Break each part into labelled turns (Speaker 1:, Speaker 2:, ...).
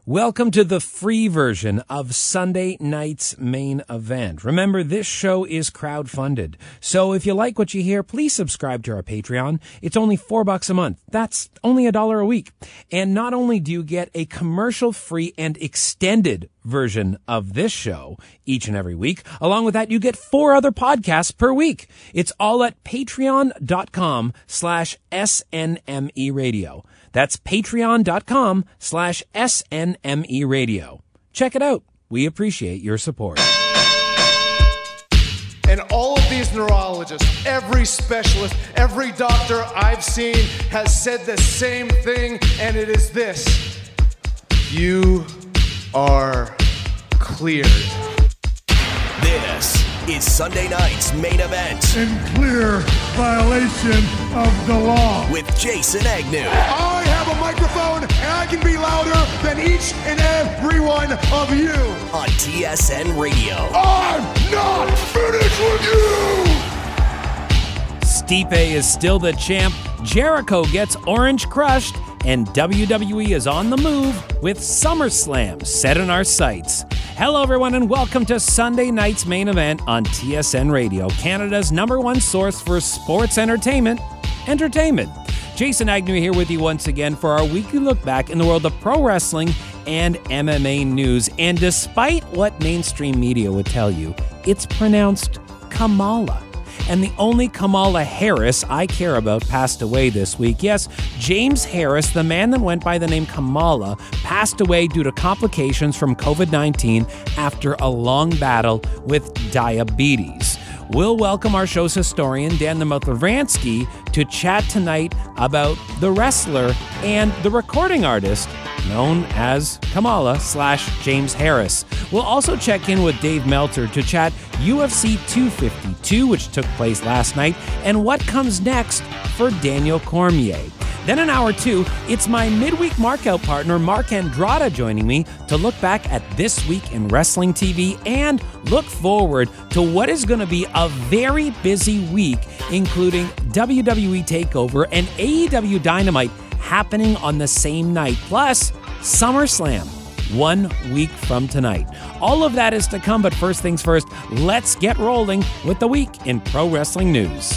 Speaker 1: Welcome to the free version of Sunday night's main event. Remember, this show is crowdfunded. So if you like what you hear, please subscribe to our Patreon. It's only $4 a month. That's only $1 a week. And not only do you get a commercial-free and extended version of this show each and every week, along with that, you get 4 other podcasts per week. It's all at patreon.com/SNME radio. That's patreon.com/SNME radio. Check it out. We appreciate your support.
Speaker 2: And all of these neurologists, every specialist, every doctor I've seen has said the same thing, and it is this: you are cleared.
Speaker 3: This is Sunday night's main event.
Speaker 4: In clear violation of the law.
Speaker 3: With Jason Agnew.
Speaker 2: I have a microphone, and I can be louder than each and every one of you.
Speaker 3: On TSN Radio.
Speaker 2: I'm not finished with you!
Speaker 1: Stipe is still the champ, Jericho gets orange crushed, and WWE is on the move with SummerSlam set in our sights. Hello, everyone, and welcome to Sunday night's main event on TSN Radio, Canada's #1 source for sports entertainment. Jason Agnew here with you once again for our weekly look back in the world of pro wrestling and MMA news. And despite what mainstream media would tell you, it's pronounced Kamala. And the only Kamala Harris I care about passed away this week. Yes, James Harris, the man that went by the name Kamala, passed away due to complications from COVID-19 after a long battle with diabetes. We'll welcome our show's historian, Dan the Mouth Lavransky, to chat tonight about the wrestler and the recording artist known as Kamala/James Harris. We'll also check in with Dave Meltzer to chat UFC 252, which took place last night, and what comes next for Daniel Cormier. Then in hour 2, it's my midweek markout partner, Mark Andrada, joining me to look back at this week in wrestling TV and look forward to what is going to be a very busy week, including WWE TakeOver and AEW Dynamite happening on the same night, plus SummerSlam 1 week from tonight. All of that is to come, but first things first, let's get rolling with the week in pro wrestling news.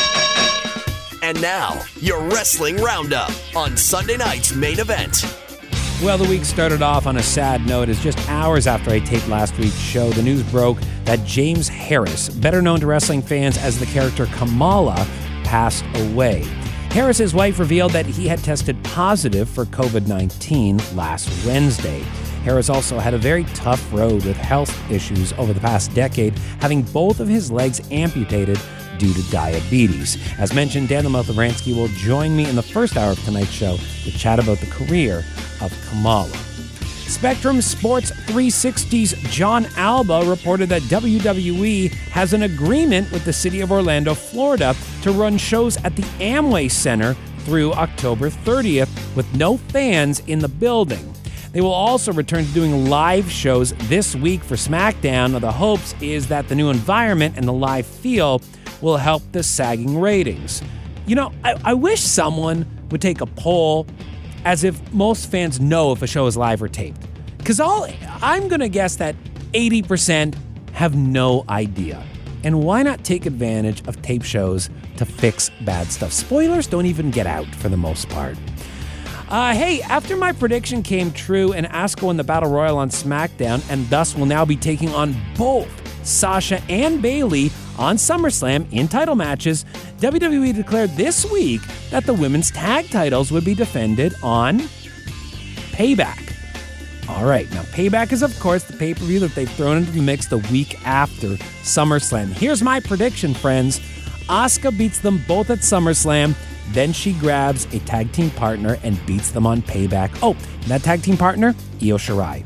Speaker 3: And now, your Wrestling Roundup on Sunday night's main event.
Speaker 1: Well, the week started off on a sad note as just hours after I taped last week's show, the news broke that James Harris, better known to wrestling fans as the character Kamala, passed away. Harris's wife revealed that he had tested positive for COVID-19 last Wednesday. Harris also had a very tough road with health issues over the past decade, having both of his legs amputated due to diabetes. As mentioned, Dan the Mouth Lavransky will join me in the first hour of tonight's show to chat about the career of Kamala. Spectrum Sports 360's John Alba reported that WWE has an agreement with the city of Orlando, Florida, to run shows at the Amway Center through October 30th with no fans in the building. They will also return to doing live shows this week for SmackDown. The hopes is that the new environment and the live feel will help the sagging ratings. You know, I wish someone would take a poll as if most fans know if a show is live or taped. Because I'm going to guess that 80% have no idea. And why not take advantage of tape shows to fix bad stuff? Spoilers don't even get out for the most part. Hey, after my prediction came true and Asuka won the Battle Royal on SmackDown and thus will now be taking on both Sasha and Bayley on SummerSlam in title matches, WWE declared this week that the women's tag titles would be defended on Payback. All right, now Payback is, of course, the pay-per-view that they've thrown into the mix the week after SummerSlam. Here's my prediction, friends. Asuka beats them both at SummerSlam, then she grabs a tag team partner and beats them on Payback. Oh, and that tag team partner? Io Shirai.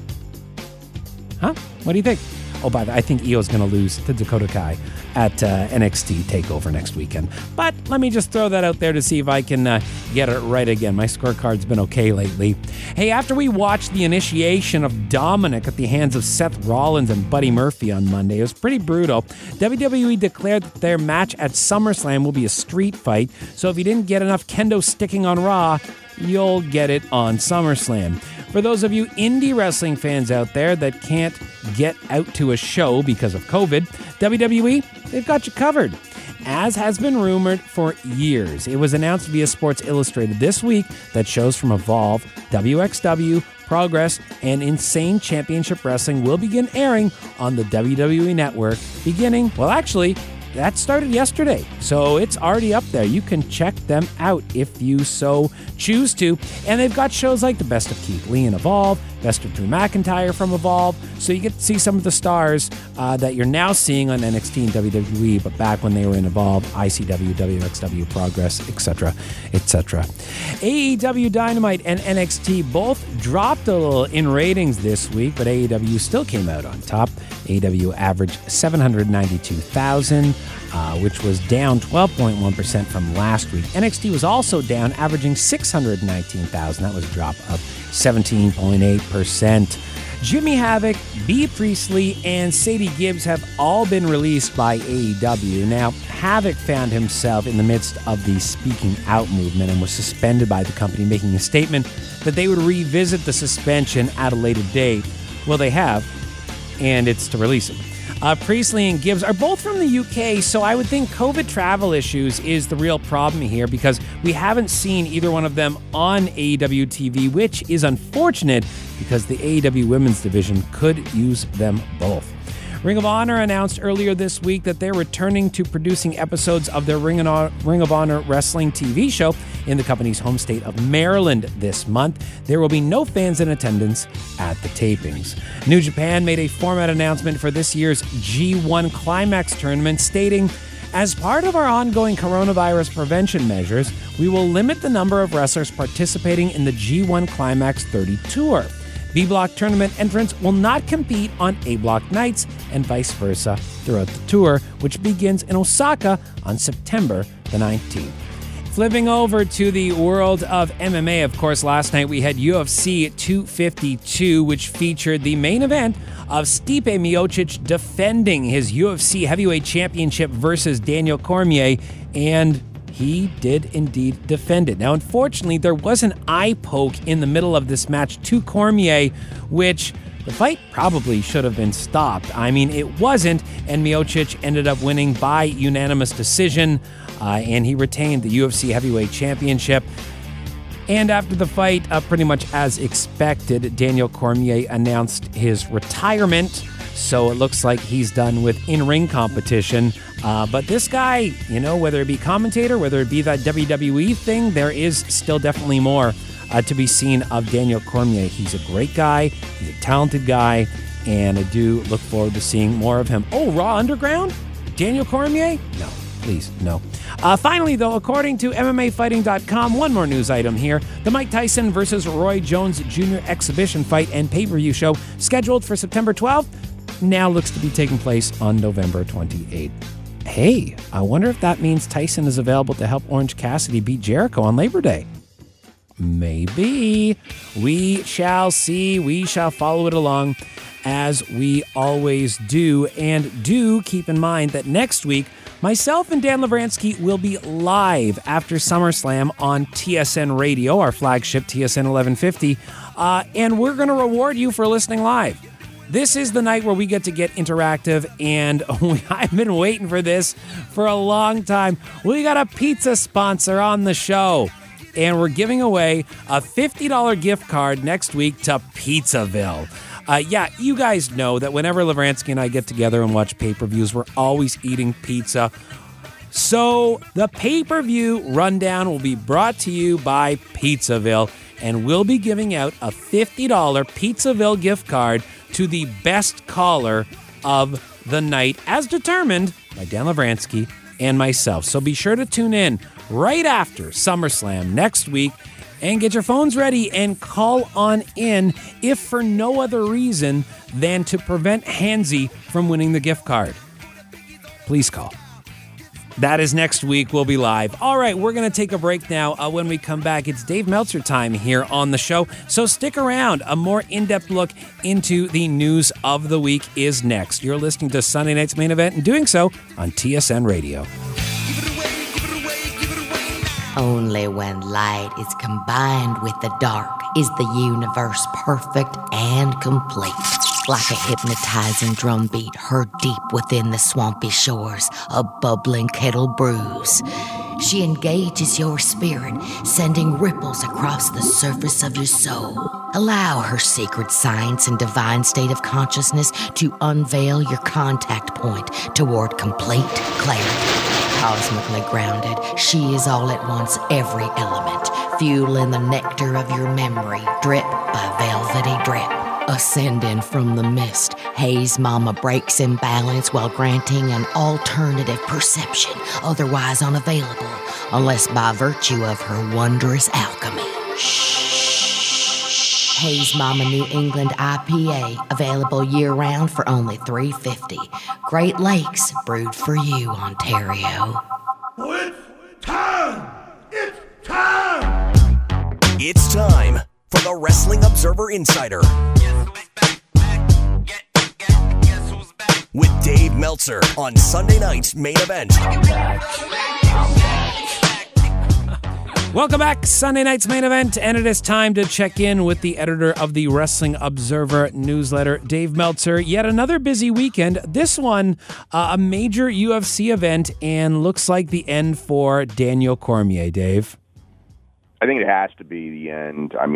Speaker 1: Huh? What do you think? Oh, by the way, I think Io's going to lose to Dakota Kai at NXT TakeOver next weekend. But let me just throw that out there to see if I can get it right again. My scorecard's been okay lately. Hey, after we watched the initiation of Dominic at the hands of Seth Rollins and Buddy Murphy on Monday, it was pretty brutal. WWE declared that their match at SummerSlam will be a street fight, so if you didn't get enough kendo sticking on Raw, you'll get it on SummerSlam. For those of you indie wrestling fans out there that can't get out to a show because of COVID, WWE, they've got you covered. As has been rumored for years, it was announced via Sports Illustrated this week that shows from Evolve, WXW, Progress, and Insane Championship Wrestling will begin airing on the WWE Network beginning, well, actually, that started yesterday, so it's already up there. You can check them out if you so choose to. And they've got shows like the Best of Keith Lee in Evolve, Best of Drew McIntyre from Evolve, so you get to see some of the stars that you're now seeing on NXT and WWE, but back when they were in Evolve, ICW, WXW, Progress, etc., etc. AEW Dynamite and NXT both dropped a little in ratings this week, but AEW still came out on top. AEW averaged 792,000, which was down 12.1% from last week. NXT was also down, averaging 619,000. That was a drop of 17.8%. Jimmy Havoc, Bea Priestley, and Sadie Gibbs have all been released by AEW. Now, Havoc found himself in the midst of the speaking out movement and was suspended by the company, making a statement that they would revisit the suspension at a later date. Well, they have, and it's to release him. Priestley and Gibbs are both from the UK, so I would think COVID travel issues is the real problem here because we haven't seen either one of them on AEW TV, which is unfortunate because the AEW women's division could use them both. Ring of Honor announced earlier this week that they're returning to producing episodes of their Ring of Honor wrestling TV show in the company's home state of Maryland this month. There will be no fans in attendance at the tapings. New Japan made a format announcement for this year's G1 Climax tournament, stating, "As part of our ongoing coronavirus prevention measures, we will limit the number of wrestlers participating in the G1 Climax 30 tour. B-Block tournament entrants will not compete on A-Block nights and vice versa throughout the tour, which begins in Osaka on September the 19th. Flipping over to the world of MMA, of course, last night we had UFC 252, which featured the main event of Stipe Miocic defending his UFC Heavyweight Championship versus Daniel Cormier, and he did indeed defend it. Now, unfortunately, there was an eye poke in the middle of this match to Cormier, which the fight probably should have been stopped. I mean, it wasn't, and Miocic ended up winning by unanimous decision, and he retained the UFC Heavyweight Championship. And after the fight, pretty much as expected, Daniel Cormier announced his retirement. So it looks like he's done with in-ring competition. But this guy, you know, whether it be commentator, whether it be that WWE thing, there is still definitely more to be seen of Daniel Cormier. He's a great guy. He's a talented guy. And I do look forward to seeing more of him. Oh, Raw Underground? Daniel Cormier? No, please, no. Finally, though, according to MMAfighting.com, one more news item here. The Mike Tyson versus Roy Jones Jr. exhibition fight and pay-per-view show scheduled for September 12th now looks to be taking place on November 28th. Hey, I wonder if that means Tyson is available to help Orange Cassidy beat Jericho on Labor Day. Maybe. We shall see. We shall follow it along as we always do. And do keep in mind that next week, myself and Dan Lavransky will be live after SummerSlam on TSN Radio, our flagship TSN 1150, and we're going to reward you for listening live. This is the night where we get to get interactive, and I've been waiting for this for a long time. We got a pizza sponsor on the show, and we're giving away a $50 gift card next week to Pizzaville. Yeah, you guys know that whenever Lavransky and I get together and watch pay-per-views, we're always eating pizza. So the pay-per-view rundown will be brought to you by Pizzaville, and we'll be giving out a $50 Pizzaville gift card to the best caller of the night, as determined by Dan Lavransky and myself. So be sure to tune in right after SummerSlam next week and get your phones ready and call on in, if for no other reason than to prevent Hansy from winning the gift card. Please call. That is next week. We'll be live. All right, we're going to take a break now. When we come back, it's Dave Meltzer time here on the show. So stick around. A more in-depth look into the news of the week is next. You're listening to Sunday Night's Main Event and doing so on TSN Radio.
Speaker 5: Give it away, give it away, give it away now. Only when light is combined with the dark is the universe perfect and complete. Like a hypnotizing drumbeat heard deep within the swampy shores, a bubbling kettle brews. She engages your spirit, sending ripples across the surface of your soul. Allow her secret science and divine state of consciousness to unveil your contact point toward complete clarity. Cosmically grounded, she is all at once every element, fueling the nectar of your memory, drip by velvety drip. Ascending from the mist, Haze Mama breaks imbalance while granting an alternative perception, otherwise unavailable, unless by virtue of her wondrous alchemy. Shh. Haze Mama New England IPA, available year-round for only $3.50. Great Lakes, brewed for you, Ontario.
Speaker 4: It's time! It's time!
Speaker 3: It's time for the Wrestling Observer Insider with Dave Meltzer on Sunday night's Main Event.
Speaker 1: Welcome back, Sunday night's Main Event, and it is time to check in with the editor of the Wrestling Observer newsletter, Dave Meltzer. Yet another busy weekend. This one, a major UFC event, and looks like the end for Daniel Cormier, Dave.
Speaker 6: I think it has to be the end. I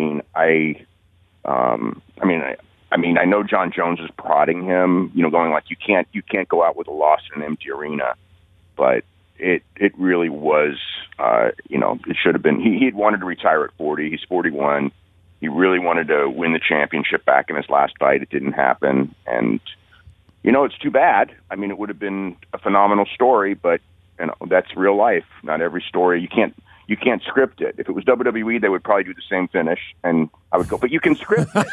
Speaker 6: know John Jones is prodding him, going like you can't go out with a loss in an empty arena, but it really was, it should have been. He had wanted to retire at 40. He's 41. He really wanted to win the championship back in his last fight. It didn't happen, and it's too bad. I mean, it would have been a phenomenal story, but that's real life. Not every story you can't script it. If it was WWE, they would probably do the same finish, and I would go, but you can script it.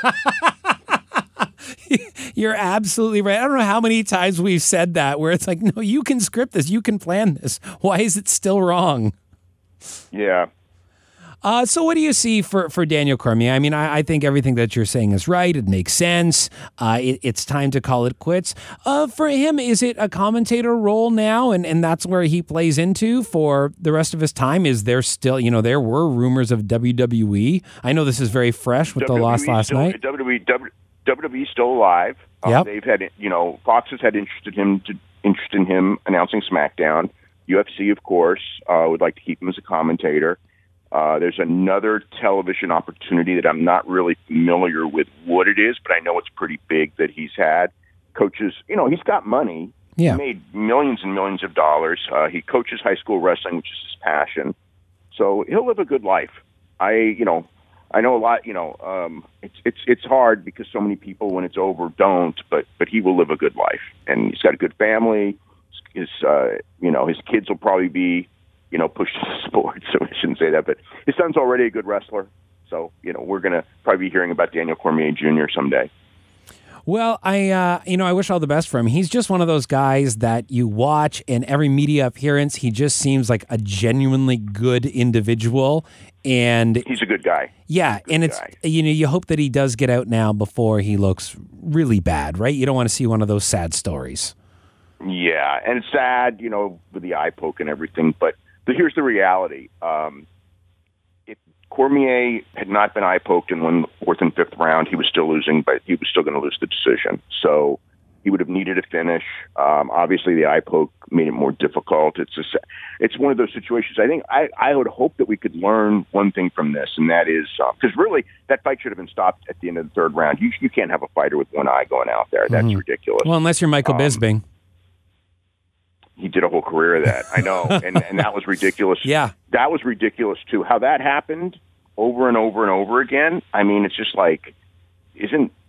Speaker 1: You're absolutely right. I don't know how many times we've said that, where it's like, no, you can script this, you can plan this. Why is it still wrong?
Speaker 6: Yeah.
Speaker 1: So what do you see for Daniel Cormier? I mean, I think everything that you're saying is right. It makes sense. It's time to call it quits. For him, is it a commentator role now, and that's where he plays into for the rest of his time? Is there still, there were rumors of WWE. I know this is very fresh with the loss last night.
Speaker 6: WWE's still alive.
Speaker 1: Yep.
Speaker 6: They've had, Fox has had interest in him announcing SmackDown. UFC, of course, would like to keep him as a commentator. There's another television opportunity that I'm not really familiar with what it is, but I know it's pretty big that he's had. Coaches, he's got money.
Speaker 1: Yeah. He
Speaker 6: made millions and millions of dollars. He coaches high school wrestling, which is his passion. So he'll live a good life. I know a lot, it's hard because so many people, when it's over, don't, but he will live a good life. And he's got a good family. His kids will probably be, pushed to sports, so I shouldn't say that, but his son's already a good wrestler. So, we're going to probably be hearing about Daniel Cormier Jr. someday.
Speaker 1: Well, I wish all the best for him. He's just one of those guys that you watch in every media appearance. He just seems like a genuinely good individual. And
Speaker 6: he's a good guy.
Speaker 1: Yeah, and it's you hope that he does get out now before he looks really bad, right? You don't want to see one of those sad stories.
Speaker 6: Yeah, and it's sad, with the eye poke and everything. But here's the reality: if Cormier had not been eye poked and won the fourth and fifth round, he was still losing, but he was still going to lose the decision. So he would have needed a finish. Obviously, the eye poke made it more difficult. It's one of those situations. I think I would hope that we could learn one thing from this, and that is because really that fight should have been stopped at the end of the third round. You can't have a fighter with one eye going out there. That's ridiculous.
Speaker 1: Well, unless you're Michael Bisping.
Speaker 6: He did a whole career of that. I know, and that was ridiculous.
Speaker 1: Yeah,
Speaker 6: that was ridiculous too. How that happened over and over and over again. I mean, it's just like, is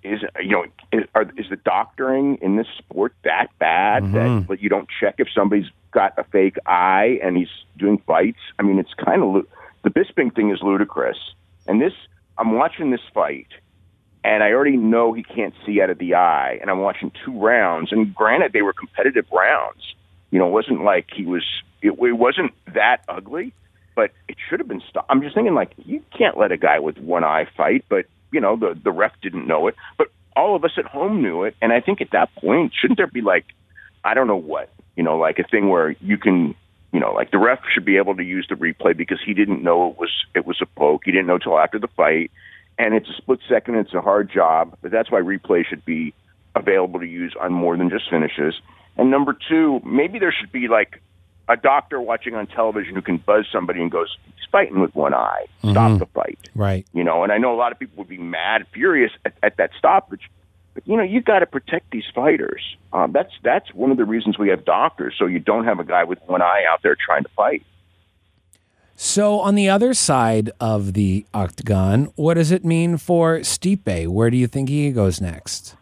Speaker 6: the doctoring in this sport that bad that you don't check if somebody's got a fake eye and he's doing fights? I mean, it's kind of the Bisping thing is ludicrous. And I'm watching this fight, and I already know he can't see out of the eye. And I'm watching 2 rounds, and granted, they were competitive rounds. It wasn't like it wasn't that ugly, but it should have been stopped. I'm just thinking, like, you can't let a guy with one eye fight, but, the ref didn't know it. But all of us at home knew it, and I think at that point, shouldn't there be, like, I don't know what, like a thing where you can, like the ref should be able to use the replay because he didn't know it was a poke. He didn't know till after the fight, and it's a split second. It's a hard job, but that's why replay should be available to use on more than just finishes. And number two, maybe there should be like a doctor watching on television who can buzz somebody and goes, he's fighting with one eye. Stop the fight.
Speaker 1: Right.
Speaker 6: And I know a lot of people would be mad, furious at that stoppage. But, you got to protect these fighters. That's one of the reasons we have doctors, so you don't have a guy with one eye out there trying to fight.
Speaker 1: So on the other side of the octagon, what does it mean for Stipe? Where do you think he goes next?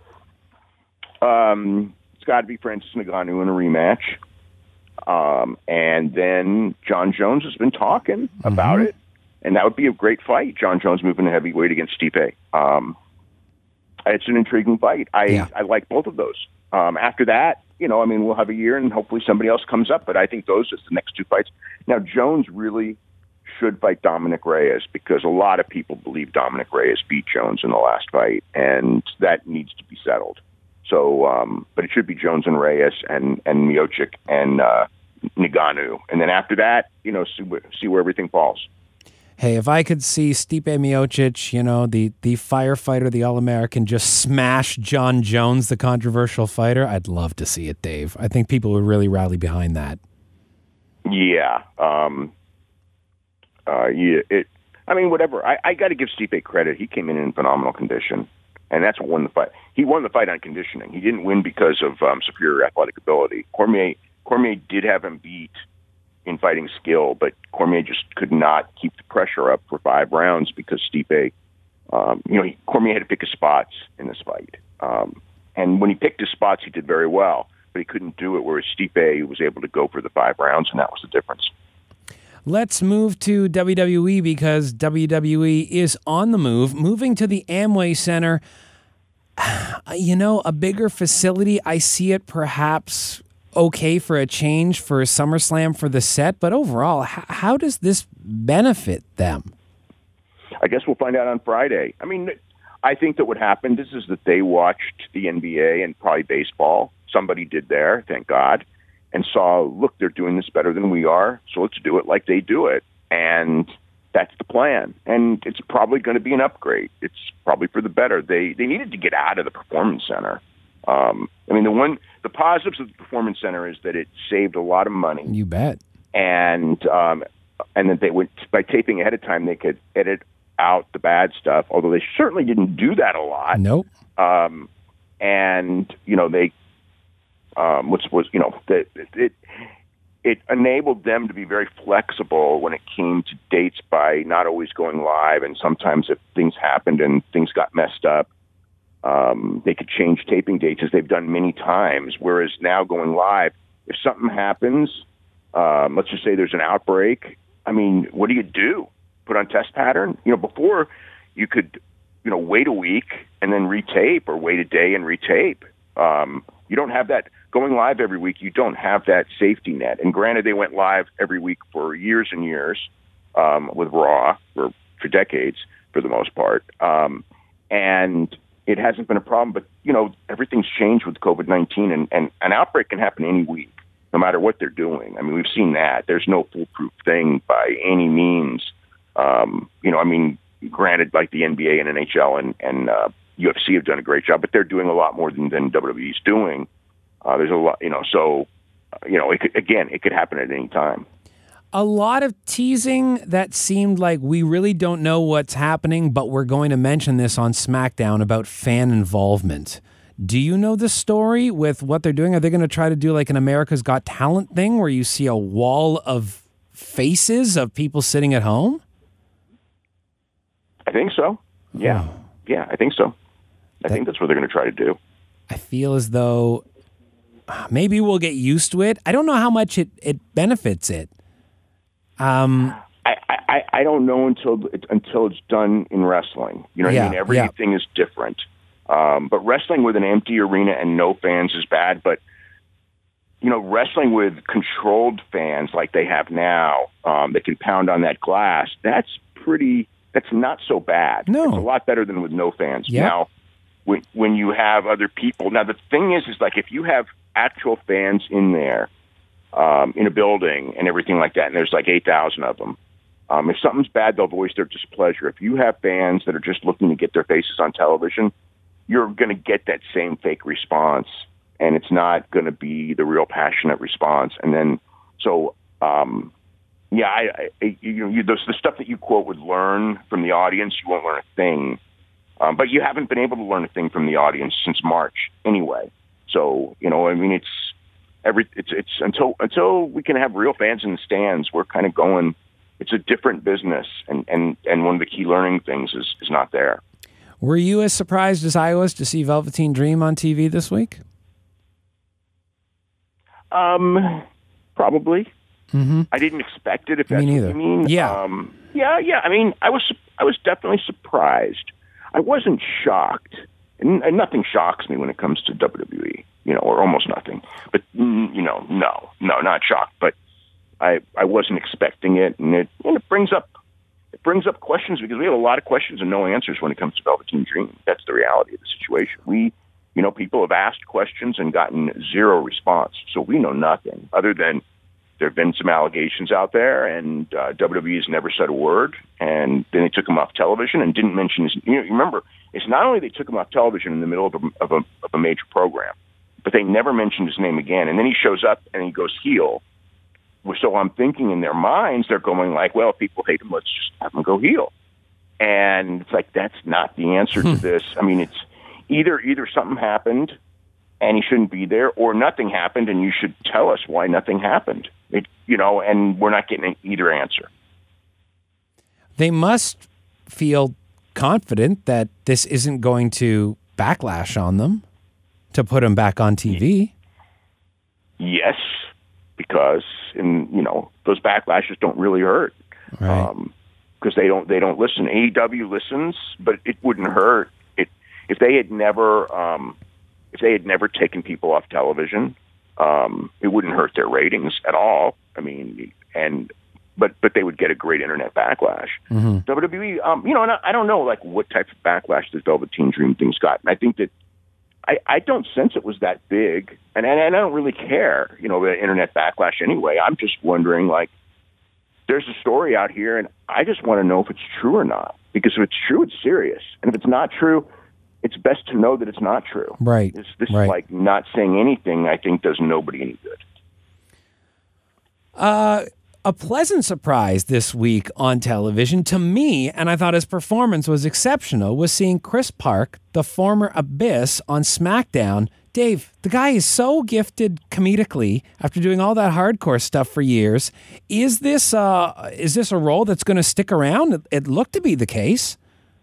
Speaker 6: It's got to be Francis Ngannou in a rematch. And then John Jones has been talking about it, and that would be a great fight. John Jones moving to heavyweight against Stipe. It's an intriguing fight. I like both of those. After that, we'll have a year and hopefully somebody else comes up, but I think those are the next two fights. Now, Jones really should fight Dominic Reyes because a lot of people believe Dominic Reyes beat Jones in the last fight, and that needs to be settled. So, but it should be Jones and Reyes and Miocic and Ngannou. And then after that, see where everything falls.
Speaker 1: Hey, if I could see Stipe Miocic, the firefighter, the All-American, just smash John Jones, the controversial fighter, I'd love to see it, Dave. I think people would really rally behind that.
Speaker 6: Yeah. Whatever. I got to give Stipe credit. He came in phenomenal condition, and that's what won the fight. He won the fight on conditioning. He didn't win because of superior athletic ability. Cormier did have him beat in fighting skill, but Cormier just could not keep the pressure up for 5 rounds because Stipe, Cormier had to pick his spots in this fight. And when he picked his spots, he did very well, but he couldn't do it, whereas Stipe was able to go for the 5 rounds, and that was the difference.
Speaker 1: Let's move to WWE because WWE is on the move, moving to the Amway Center. A bigger facility, I see it perhaps okay for a change for SummerSlam for the set, but overall, how does this benefit them?
Speaker 6: I guess we'll find out on Friday. I think that what happened is that they watched the NBA and probably baseball. Somebody did there, thank God, and saw, look, they're doing this better than we are, so let's do it like they do it. And that's the plan. And it's probably going to be an upgrade. It's probably for the better. They needed to get out of the Performance Center. The positives of the Performance Center is that it saved a lot of money.
Speaker 1: You bet.
Speaker 6: And that they would, by taping ahead of time, they could edit out the bad stuff, although they certainly didn't do that a lot.
Speaker 1: Nope.
Speaker 6: It enabled them to be very flexible when it came to dates by not always going live, and sometimes if things happened and things got messed up, they could change taping dates as they've done many times, whereas now going live, if something happens, let's just say there's an outbreak, what do you do? Put on test pattern? Before you could, wait a week and then retape, or wait a day and retape. You don't have that. Going live every week, you don't have that safety net. And granted, they went live every week for years and years with Raw for decades, for the most part. And it hasn't been a problem, but, everything's changed with COVID-19, and an outbreak can happen any week, no matter what they're doing. We've seen that. There's no foolproof thing by any means. Granted, like the NBA and NHL and UFC have done a great job, but they're doing a lot more than WWE's doing. There's a lot, it could happen at any time.
Speaker 1: A lot of teasing that seemed like we really don't know what's happening, but we're going to mention this on SmackDown about fan involvement. Do you know the story with what they're doing? Are they going to try to do like an America's Got Talent thing where you see a wall of faces of people sitting at home?
Speaker 6: I think so. Yeah.
Speaker 1: Oh.
Speaker 6: Yeah, I think so. I think that's what they're going to try to do.
Speaker 1: I feel as though maybe we'll get used to it. I don't know how much it benefits it.
Speaker 6: I don't know until it's done in wrestling. You know what I mean? Everything is different. But wrestling with an empty arena and no fans is bad. But, wrestling with controlled fans like they have now, that can pound on that glass, that's not so bad.
Speaker 1: No.
Speaker 6: It's a lot better than with no fans.
Speaker 1: Yep.
Speaker 6: Now, when you have other people, now the thing is like if you have actual fans in there, in a building and everything like that, and there's like 8,000 of them. If something's bad, they'll voice their displeasure. If you have fans that are just looking to get their faces on television, you're going to get that same fake response, and it's not going to be the real passionate response. And then, so, the stuff that you quote would learn from the audience, you won't learn a thing. But you haven't been able to learn a thing from the audience since March anyway. So, it's until we can have real fans in the stands, we're kind of going. It's a different business, and one of the key learning things is not there.
Speaker 1: Were you as surprised as I was to see Velveteen Dream on TV this week?
Speaker 6: Probably.
Speaker 1: Mm-hmm.
Speaker 6: I didn't expect it. If that's
Speaker 1: Me neither.
Speaker 6: What you mean.
Speaker 1: Yeah.
Speaker 6: Yeah. I mean, I was definitely surprised. I wasn't shocked, and nothing shocks me when it comes to WWE. Or almost nothing. But no, not shocked. But I wasn't expecting it, and it brings up questions, because we have a lot of questions and no answers when it comes to Velveteen Dream. That's the reality of the situation. People have asked questions and gotten zero response, so we know nothing other than there have been some allegations out there, and WWE has never said a word. And then they took him off television and didn't mention his. Remember, it's not only they took him off television in the middle of a major program, but they never mentioned his name again. And then he shows up and he goes heel. So I'm thinking in their minds, they're going like, well, if people hate him, let's just have him go heel. And it's like, that's not the answer to this. I mean, it's either something happened and he shouldn't be there, or nothing happened and you should tell us why nothing happened. And we're not getting either answer.
Speaker 1: They must feel confident that this isn't going to backlash on them to put him back on TV.
Speaker 6: Yes, because those backlashes don't really hurt,
Speaker 1: right?
Speaker 6: Because they don't listen. AEW listens, but it wouldn't hurt if they had never taken people off television. It wouldn't hurt their ratings at all. I mean, but they would get a great internet backlash.
Speaker 1: Mm-hmm.
Speaker 6: WWE, and I don't know like what type of backlash the Velveteen Dream thing's got. And I think that I don't sense it was that big, and I don't really care, the internet backlash anyway. I'm just wondering, like, there's a story out here, and I just want to know if it's true or not. Because if it's true, it's serious, and if it's not true, it's best to know that it's not true.
Speaker 1: Right.
Speaker 6: This
Speaker 1: right.
Speaker 6: is like not saying anything. I think does nobody any good.
Speaker 1: A pleasant surprise this week on television to me, and I thought his performance was exceptional, was seeing Chris Park, the former Abyss, on SmackDown. Dave, the guy is so gifted comedically after doing all that hardcore stuff for years. Is this a role that's going to stick around? It looked to be the case.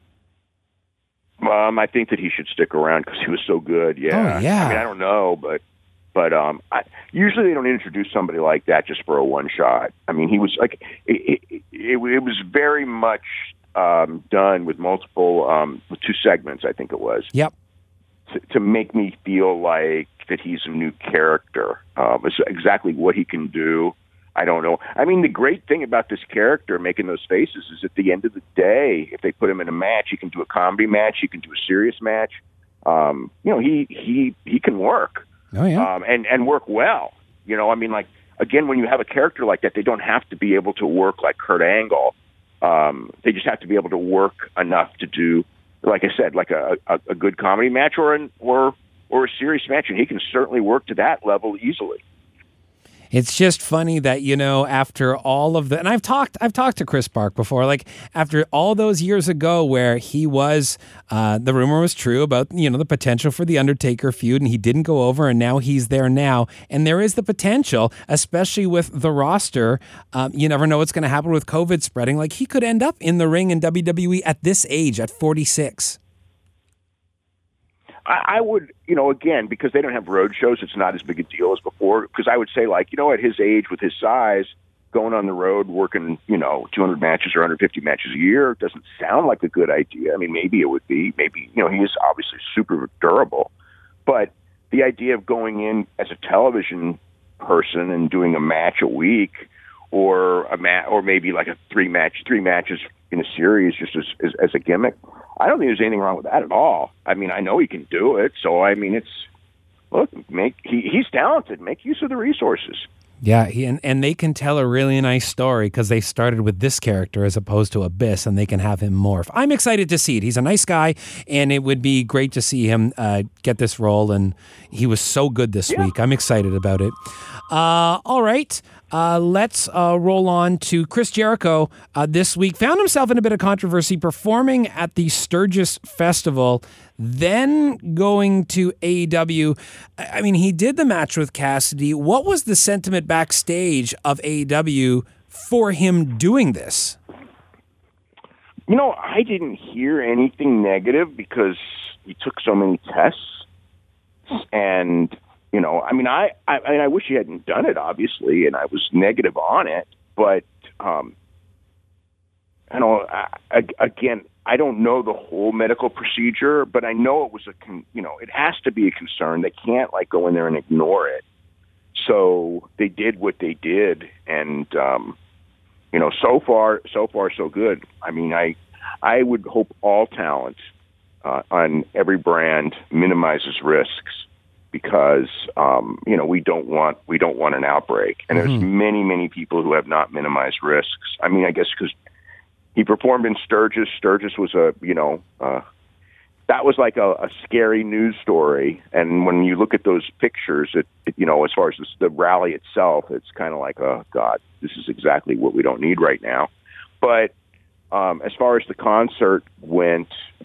Speaker 6: I think that he should stick around because he was so good. Yeah.
Speaker 1: Oh, yeah.
Speaker 6: I mean, I don't know, but usually they don't introduce somebody like that just for a one shot. I mean, he was like, it was very much done with multiple, with two segments, I think it was.
Speaker 1: Yep.
Speaker 6: To make me feel like that he's a new character. It's exactly what he can do. I don't know. I mean, the great thing about this character making those faces is at the end of the day, if they put him in a match, he can do a comedy match, he can do a serious match. He can work.
Speaker 1: Oh yeah.
Speaker 6: And work well. I mean, like, again, when you have a character like that, they don't have to be able to work like Kurt Angle. They just have to be able to work enough to do, like I said, like a good comedy match or a serious match, and he can certainly work to that level easily.
Speaker 1: It's just funny that, after all of the, and I've talked to Chris Park before, like after all those years ago where he was, the rumor was true about, the potential for the Undertaker feud, and he didn't go over, and now he's there now. And there is the potential, especially with the roster. You never know what's going to happen with COVID spreading. Like he could end up in the ring in WWE at this age, at 46.
Speaker 6: I would, again, because they don't have road shows, it's not as big a deal as before. Because I would say, like, at his age, with his size, going on the road, working, 200 matches or 150 matches a year doesn't sound like a good idea. I mean, maybe it would be. Maybe, he is obviously super durable. But the idea of going in as a television person and doing a match a week, or or maybe like three matches in a series just as a gimmick, I don't think there's anything wrong with that at all. I mean, I know he can do it, so I mean, he's talented. Make use of the resources.
Speaker 1: Yeah, and they can tell a really nice story because they started with this character as opposed to Abyss, and they can have him morph. I'm excited to see it. He's a nice guy, and it would be great to see him get this role, and he was so good this week. I'm excited about it. All right. Let's roll on to Chris Jericho this week. Found himself in a bit of controversy performing at the Sturgis Festival, then going to AEW. I mean, he did the match with Cassidy. What was the sentiment backstage of AEW for him doing this?
Speaker 6: I didn't hear anything negative because he took so many tests. And, I wish he hadn't done it, obviously, and I was negative on it. But, again, I don't know the whole medical procedure, but I know it was it has to be a concern. They can't go in there and ignore it. So they did what they did. And, so far, so good. I mean, I would hope all talent on every brand minimizes risks because, we don't want an outbreak. And there's many, many people who have not minimized risks. I mean, I guess because he performed in Sturgis. Sturgis was that was like a scary news story. And when you look at those pictures, it as far as the rally itself, it's kind of like, oh God, this is exactly what we don't need right now. But as far as the concert went,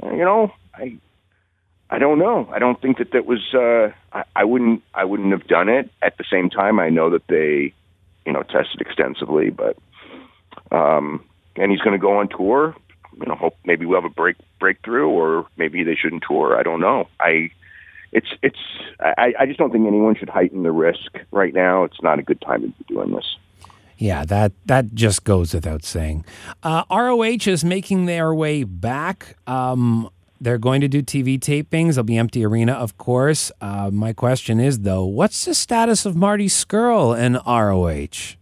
Speaker 6: I don't know. I don't think that was. I wouldn't have done it. At the same time, I know that they, tested extensively, but and he's going to go on tour. Hope maybe we'll have a breakthrough, or maybe they shouldn't tour. I don't know. I just don't think anyone should heighten the risk right now. It's not a good time to be doing this.
Speaker 1: Yeah, that just goes without saying. ROH is making their way back. They're going to do TV tapings. There'll be empty arena, of course. My question is, though, what's the status of Marty Scurll in ROH?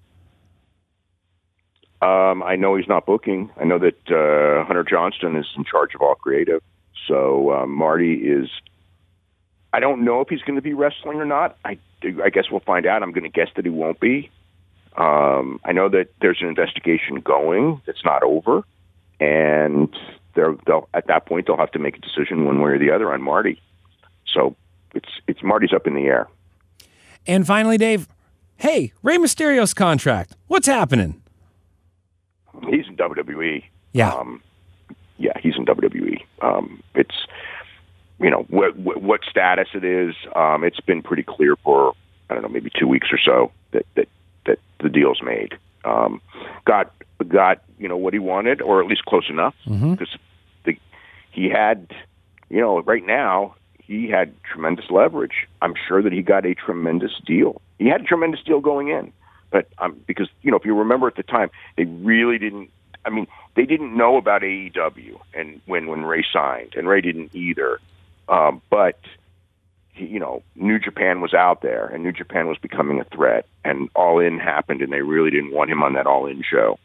Speaker 6: I know he's not booking. I know that Hunter Johnston is in charge of all creative. So Marty is... I don't know if he's going to be wrestling or not. I guess we'll find out. I'm going to guess that he won't be. I know that there's an investigation going that's not over. And they'll at that point, they'll have to make a decision one way or the other on Marty. So it's Marty's up in the air.
Speaker 1: And finally, Dave, hey, Rey Mysterio's contract. What's happening?
Speaker 6: He's in WWE.
Speaker 1: Yeah.
Speaker 6: He's in WWE. It's, what status it is. It's been pretty clear for, I don't know, maybe 2 weeks or so that the deal's made. Got what he wanted, or at least close enough, because he had, right now, he had tremendous leverage. I'm sure that he got a tremendous deal. He had a tremendous deal going in. But because, if you remember at the time, they really didn't, they didn't know about AEW and when Ray signed, and Ray didn't either. But, New Japan was out there, and New Japan was becoming a threat, and All In happened, and they really didn't want him on that All In show.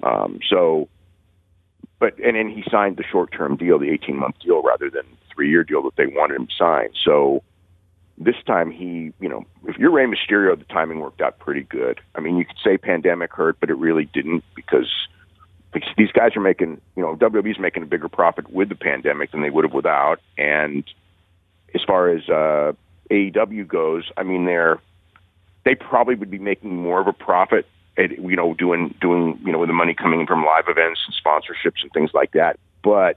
Speaker 6: And then he signed the short-term deal, the 18-month deal, rather than 3-year deal that they wanted him to sign. So this time if you're Rey Mysterio, the timing worked out pretty good. You could say pandemic hurt, but it really didn't, because these guys are making, WWE's making a bigger profit with the pandemic than they would have without. And as far as AEW goes, they probably would be making more of a profit at, doing with the money coming in from live events and sponsorships and things like that. But,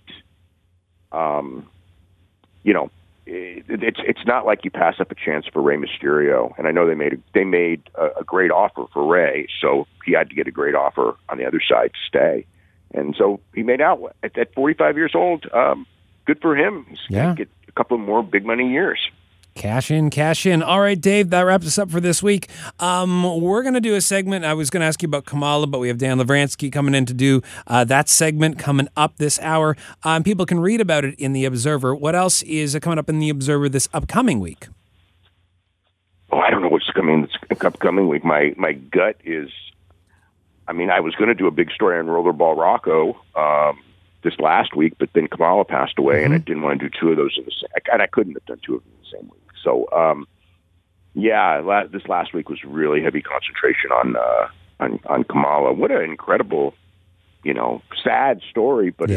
Speaker 6: it's not like you pass up a chance for Rey Mysterio. And I know they made a great offer for Rey, so he had to get a great offer on the other side to stay. And so he made out at 45 years old. Good for him. He's going to get a couple more big money years.
Speaker 1: Cash in, cash in. All right, Dave, that wraps us up for this week. We're going to do a segment. I was going to ask you about Kamala, but we have Dan Lavransky coming in to do that segment coming up this hour. People can read about it in The Observer. What else is coming up in The Observer this upcoming week?
Speaker 6: Oh, I don't know what's coming this upcoming week. My gut is, I was going to do a big story on Rollerball Rocco this last week, but then Kamala passed away, and I didn't want to do two of those in the same, and I couldn't have done two of them in the same week. So, this last week was really heavy concentration on Kamala. What an incredible, sad story, but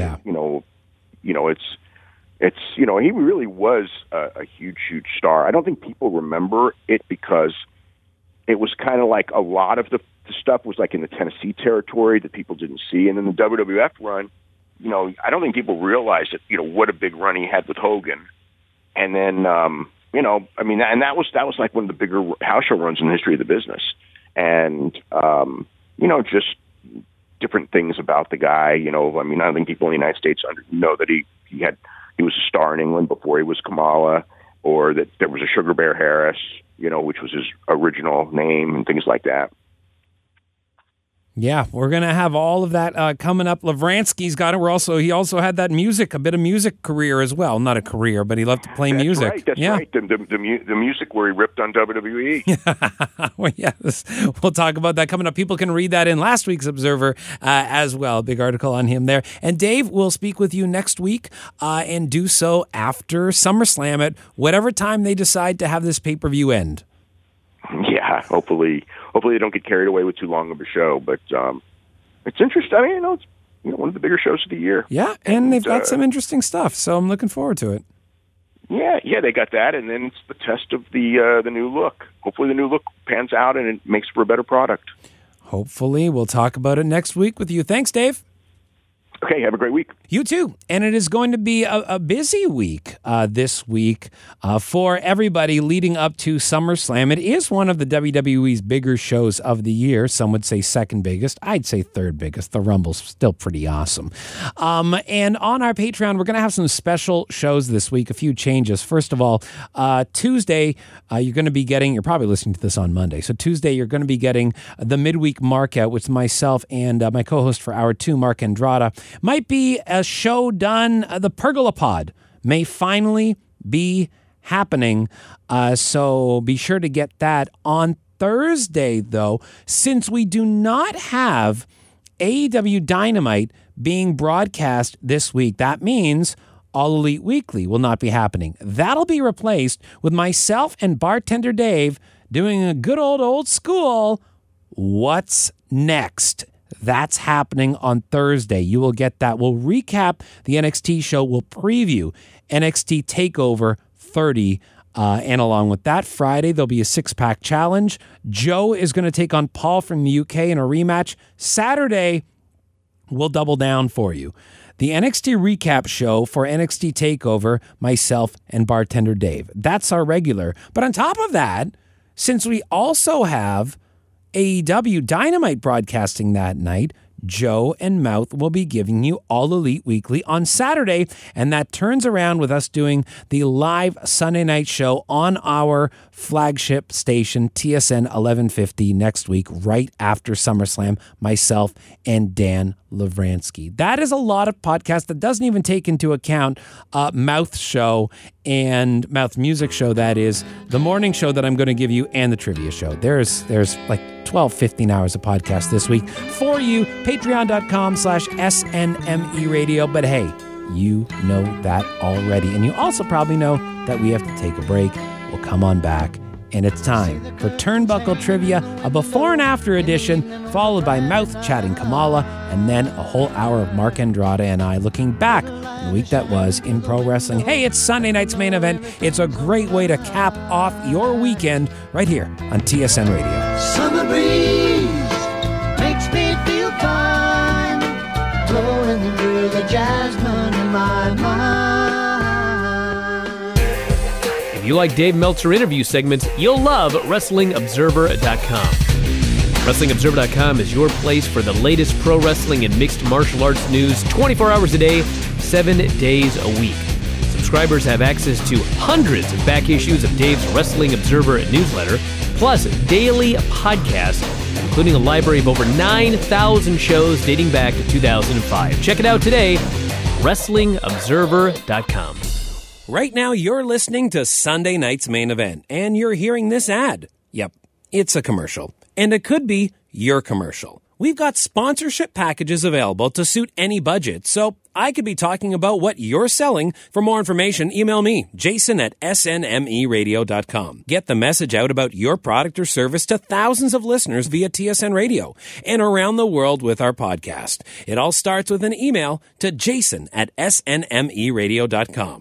Speaker 6: it's he really was a huge star. I don't think people remember it because it was kind of like a lot of the stuff was like in the Tennessee territory that people didn't see, and then the WWF run. I don't think people realized that what a big run he had with Hogan, and then and that was like one of the bigger house show runs in the history of the business, and just different things about the guy. I don't think people in the United States know that he was a star in England before he was Kamala, or that there was a Sugar Bear Harris, which was his original name, and things like that.
Speaker 1: Yeah, we're going to have all of that coming up. Lavransky's got it. He also had that a bit of music career as well. Not a career, but he loved to play music.
Speaker 6: That's right. The music where he ripped on WWE.
Speaker 1: Well, yes, we'll talk about that coming up. People can read that in last week's Observer as well. Big article on him there. And Dave, we'll speak with you next week and do so after SummerSlam at whatever time they decide to have this pay-per-view end.
Speaker 6: Yeah, hopefully they don't get carried away with too long of a show. But it's interesting. I mean, it's one of the bigger shows of the year.
Speaker 1: Yeah, and they've got some interesting stuff, so I'm looking forward to it.
Speaker 6: Yeah, they got that, and then it's the test of the new look. Hopefully the new look pans out and it makes for a better product. Hopefully. We'll talk about it next week with you. Thanks, Dave. Okay, have a great week. You too. And it is going to be a busy week this week for everybody leading up to SummerSlam. It is one of the WWE's bigger shows of the year. Some would say second biggest. I'd say third biggest. The Rumble's still pretty awesome. And on our Patreon, we're going to have some special shows this week, a few changes. First of all, Tuesday, you're going to be getting, you're probably listening to this on Monday, so Tuesday you're going to be getting the midweek markout with myself and my co-host for Hour 2, Mark Andrada. Might be a show done. The Pergola Pod may finally be happening. So be sure to get that on Thursday, though. Since we do not have AEW Dynamite being broadcast this week, that means All Elite Weekly will not be happening. That'll be replaced with myself and Bartender Dave doing a good old school What's Next? That's happening on Thursday. You will get that. We'll recap the NXT show. We'll preview NXT TakeOver 30. And along with that, Friday, there'll be a six-pack challenge. Joe is going to take on Paul from the UK in a rematch. Saturday, we'll double down for you. The NXT recap show for NXT TakeOver, myself and Bartender Dave. That's our regular. But on top of that, since we also have AEW Dynamite broadcasting that night, Joe and Mouth will be giving you All Elite Weekly on Saturday, and that turns around with us doing the live Sunday night show on our flagship station, TSN 1150, next week, right after SummerSlam, myself and Dan Lavransky. That is a lot of podcasts that doesn't even take into account Mouth's show and Mouth's music show, that is, the morning show that I'm going to give you, and the trivia show. There's like 12, 15 hours of podcast this week for you. Patreon.com/SNME Radio. But hey, you know that already. And you also probably know that we have to take a break. We'll come on back. And it's time for Turnbuckle Trivia, a before and after edition, followed by Mouth chatting Kamala, and then a whole hour of Mark Andrada and I looking back on the week that was in pro wrestling. Hey, it's Sunday night's main event. It's a great way to cap off your weekend right here on TSN Radio.
Speaker 7: Summer breeze makes me feel fine, blowing through the jasmine in my mind.
Speaker 8: If you like Dave Meltzer interview segments, you'll love WrestlingObserver.com. WrestlingObserver.com is your place for the latest pro wrestling and mixed martial arts news 24 hours a day, 7 days a week. Subscribers have access to hundreds of back issues of Dave's Wrestling Observer newsletter, plus daily podcasts, including a library of over 9,000 shows dating back to 2005. Check it out today, WrestlingObserver.com.
Speaker 1: Right now, you're listening to Sunday night's main event, and you're hearing this ad. Yep, it's a commercial. And it could be your commercial. We've got sponsorship packages available to suit any budget, so I could be talking about what you're selling. For more information, email me, jason@snmeradio.com. Get the message out about your product or service to thousands of listeners via TSN Radio and around the world with our podcast. It all starts with an email to jason@snmeradio.com.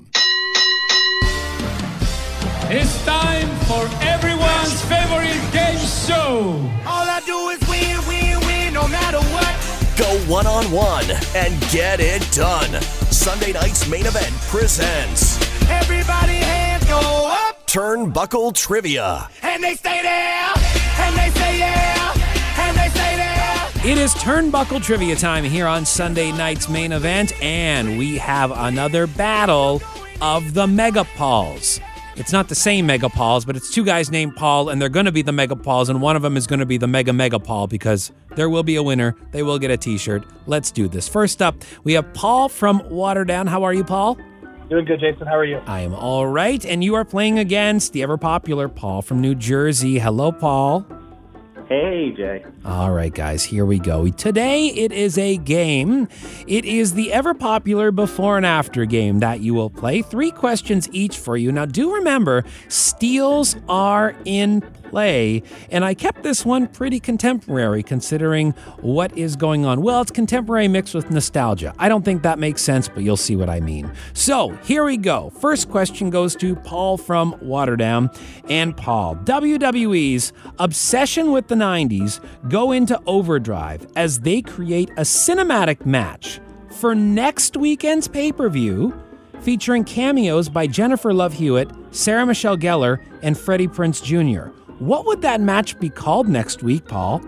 Speaker 9: It's time for everyone's favorite game show.
Speaker 10: All I do is win, win, win, no matter what.
Speaker 3: Go one-on-one and get it done. Sunday Night's Main Event presents
Speaker 10: Everybody hands go up.
Speaker 3: Turnbuckle Trivia.
Speaker 10: And they stay there. And they say yeah. And they say there.
Speaker 1: It is Turnbuckle Trivia time here on Sunday Night's Main Event, and we have another battle of the Mega Pauls. It's not the same Mega Pauls, but it's two guys named Paul, and they're going to be the Mega Pauls, and one of them is going to be the Mega Paul, because there will be a winner. They will get a t-shirt. Let's do this. First up, we have Paul from Waterdown. How are you, Paul?
Speaker 11: Doing good, Jason. How are you?
Speaker 1: I am all right, and you are playing against the ever-popular Paul from New Jersey. Hello, Paul.
Speaker 11: Hey, Jay.
Speaker 1: All right, guys, here we go. Today, it is a game. It is the ever-popular before and after game that you will play. 3 questions each for you. Now, do remember, steals are in play, and I kept this one pretty contemporary considering what is going on. Well, it's contemporary mixed with nostalgia. I don't think that makes sense, but you'll see what I mean. So, here we go. First question goes to Paul from Waterdown. And Paul, WWE's obsession with the 90s go into overdrive as they create a cinematic match for next weekend's pay-per-view featuring cameos by Jennifer Love Hewitt, Sarah Michelle Gellar, and Freddie Prinze Jr. What would that match be called next week, Paul?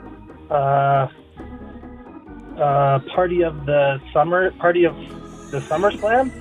Speaker 11: Party of the SummerSlam?